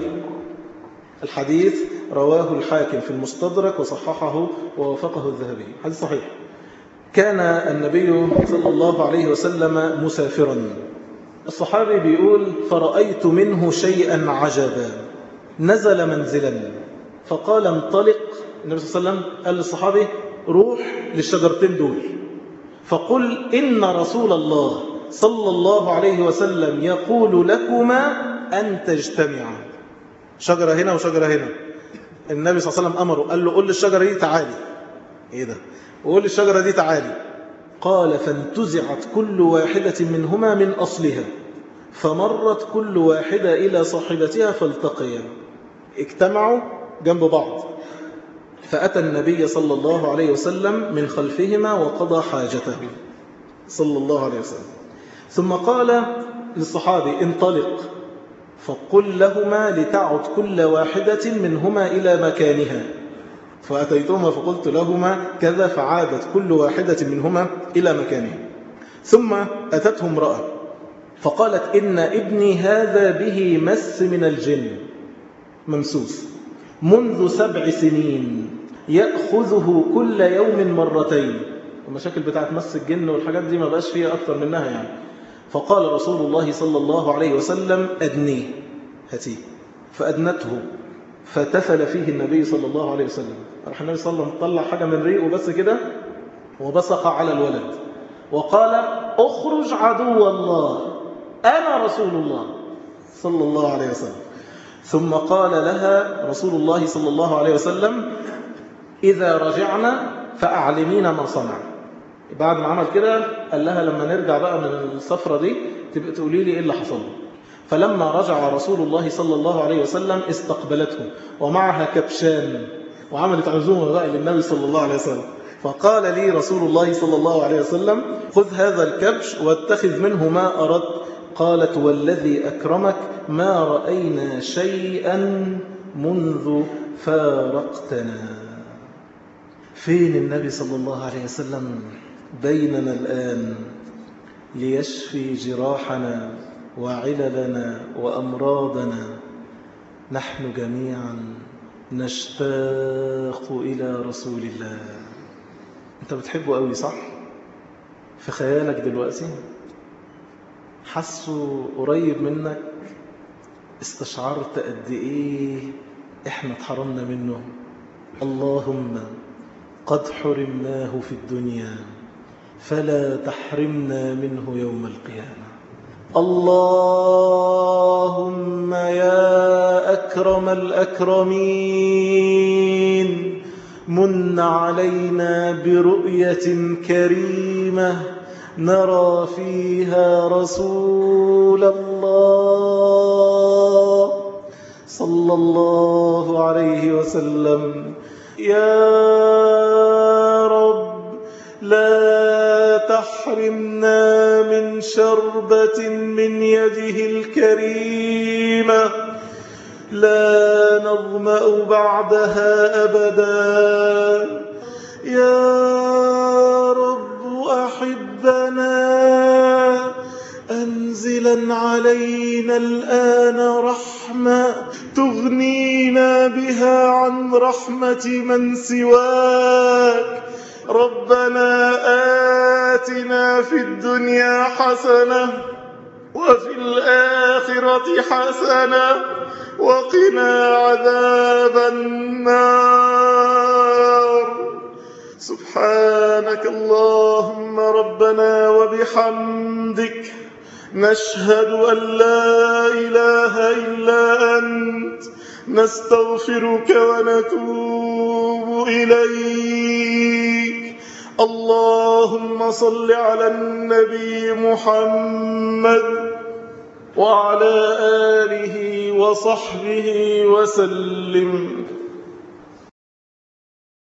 الحديث رواه الحاكم في المستدرك وصححه ووافقه الذهبي، حديث صحيح. كان النبي صلى الله عليه وسلم مسافرا، الصحابي بيقول فرأيت منه شيئا عجبا، نزل منزلا فقال انطلق، النبي صلى الله عليه وسلم قال للصحابي روح للشجرتين دول فقل إن رسول الله صلى الله عليه وسلم يقول لكما أن تجتمعا، شجرة هنا وشجرة هنا. النبي صلى الله عليه وسلم أمره قال له قل للشجرة دي تعالي، إيه ده؟ وقل للشجرة دي تعالي. قال فانتزعت كل واحدة منهما من أصلها فمرت كل واحدة إلى صاحبتها فالتقيا، اجتمعوا جنب بعض. فأتى النبي صلى الله عليه وسلم من خلفهما وقضى حاجته صلى الله عليه وسلم، ثم قال للصحابي انطلق فقل لهما لتعد كل واحدة منهما إلى مكانها، فأتيتهما فقلت لهما كذا فعادت كل واحدة منهما إلى مكانها. ثم أتته امرأة فقالت إن ابني هذا به مس من الجن، ممسوس منذ 7 سنين يأخذه كل يوم مرتين. المشاكل بتاعت مس الجن والحاجات دي ما بقاش فيها أكتر منها يعني. فقال رسول الله صلى الله عليه وسلم أدنيه، هاتيه. فأدنته فتفل فيه النبي صلى الله عليه وسلم. راح النبي صلى الله عليه وسلم طلع حاجة من ريقه بس كده وبصق على الولد وقال اخرج عدو الله، أنا رسول الله صلى الله عليه وسلم. ثم قال لها رسول الله صلى الله عليه وسلم إذا رجعنا فأعلمينا ما صنع. بعد ما عمل كده قال لها لما نرجع بقى من السفرة دي تبقى تقولي لي إيه اللي حصل. فلما رجع رسول الله صلى الله عليه وسلم استقبلته ومعها كبشان، وعملت عزومة بقى للنبي صلى الله عليه وسلم. فقال لي رسول الله صلى الله عليه وسلم خذ هذا الكبش واتخذ منه ما أردت. قالت والذي أكرمك ما رأينا شيئا منذ فارقتنا. فين النبي صلى الله عليه وسلم؟ بيننا الآن ليشفي جراحنا وعللنا وأمراضنا. نحن جميعا نشتاق إلى رسول الله. أنت بتحبه قوي صح؟ في خيالك دلوقتي حسه قريب منك، استشعرت قد إيه إحنا اتحرمنا منه. اللهم قد حرمناه في الدنيا فلا تحرمنا منه يوم القيامة. اللهم يا أكرم الأكرمين من علينا برؤية كريمة نرى فيها رسول الله صلى الله عليه وسلم. يا رب لا تحرمنا من شربة من يده الكريمة لا نظمأ بعدها أبدا. يا رب أحبنا أنزلا علينا الآن رحمة تغنينا بها عن رحمة من سواك. ربنا آتنا في الدنيا حسنة وفي الآخرة حسنة وقنا عذاب النار. سبحانك اللهم ربنا وبحمدك نشهد أن لا إله إلا أنت نستغفرك ونتوب إليك. اللهم صل على النبي محمد وعلى آله وصحبه وسلم.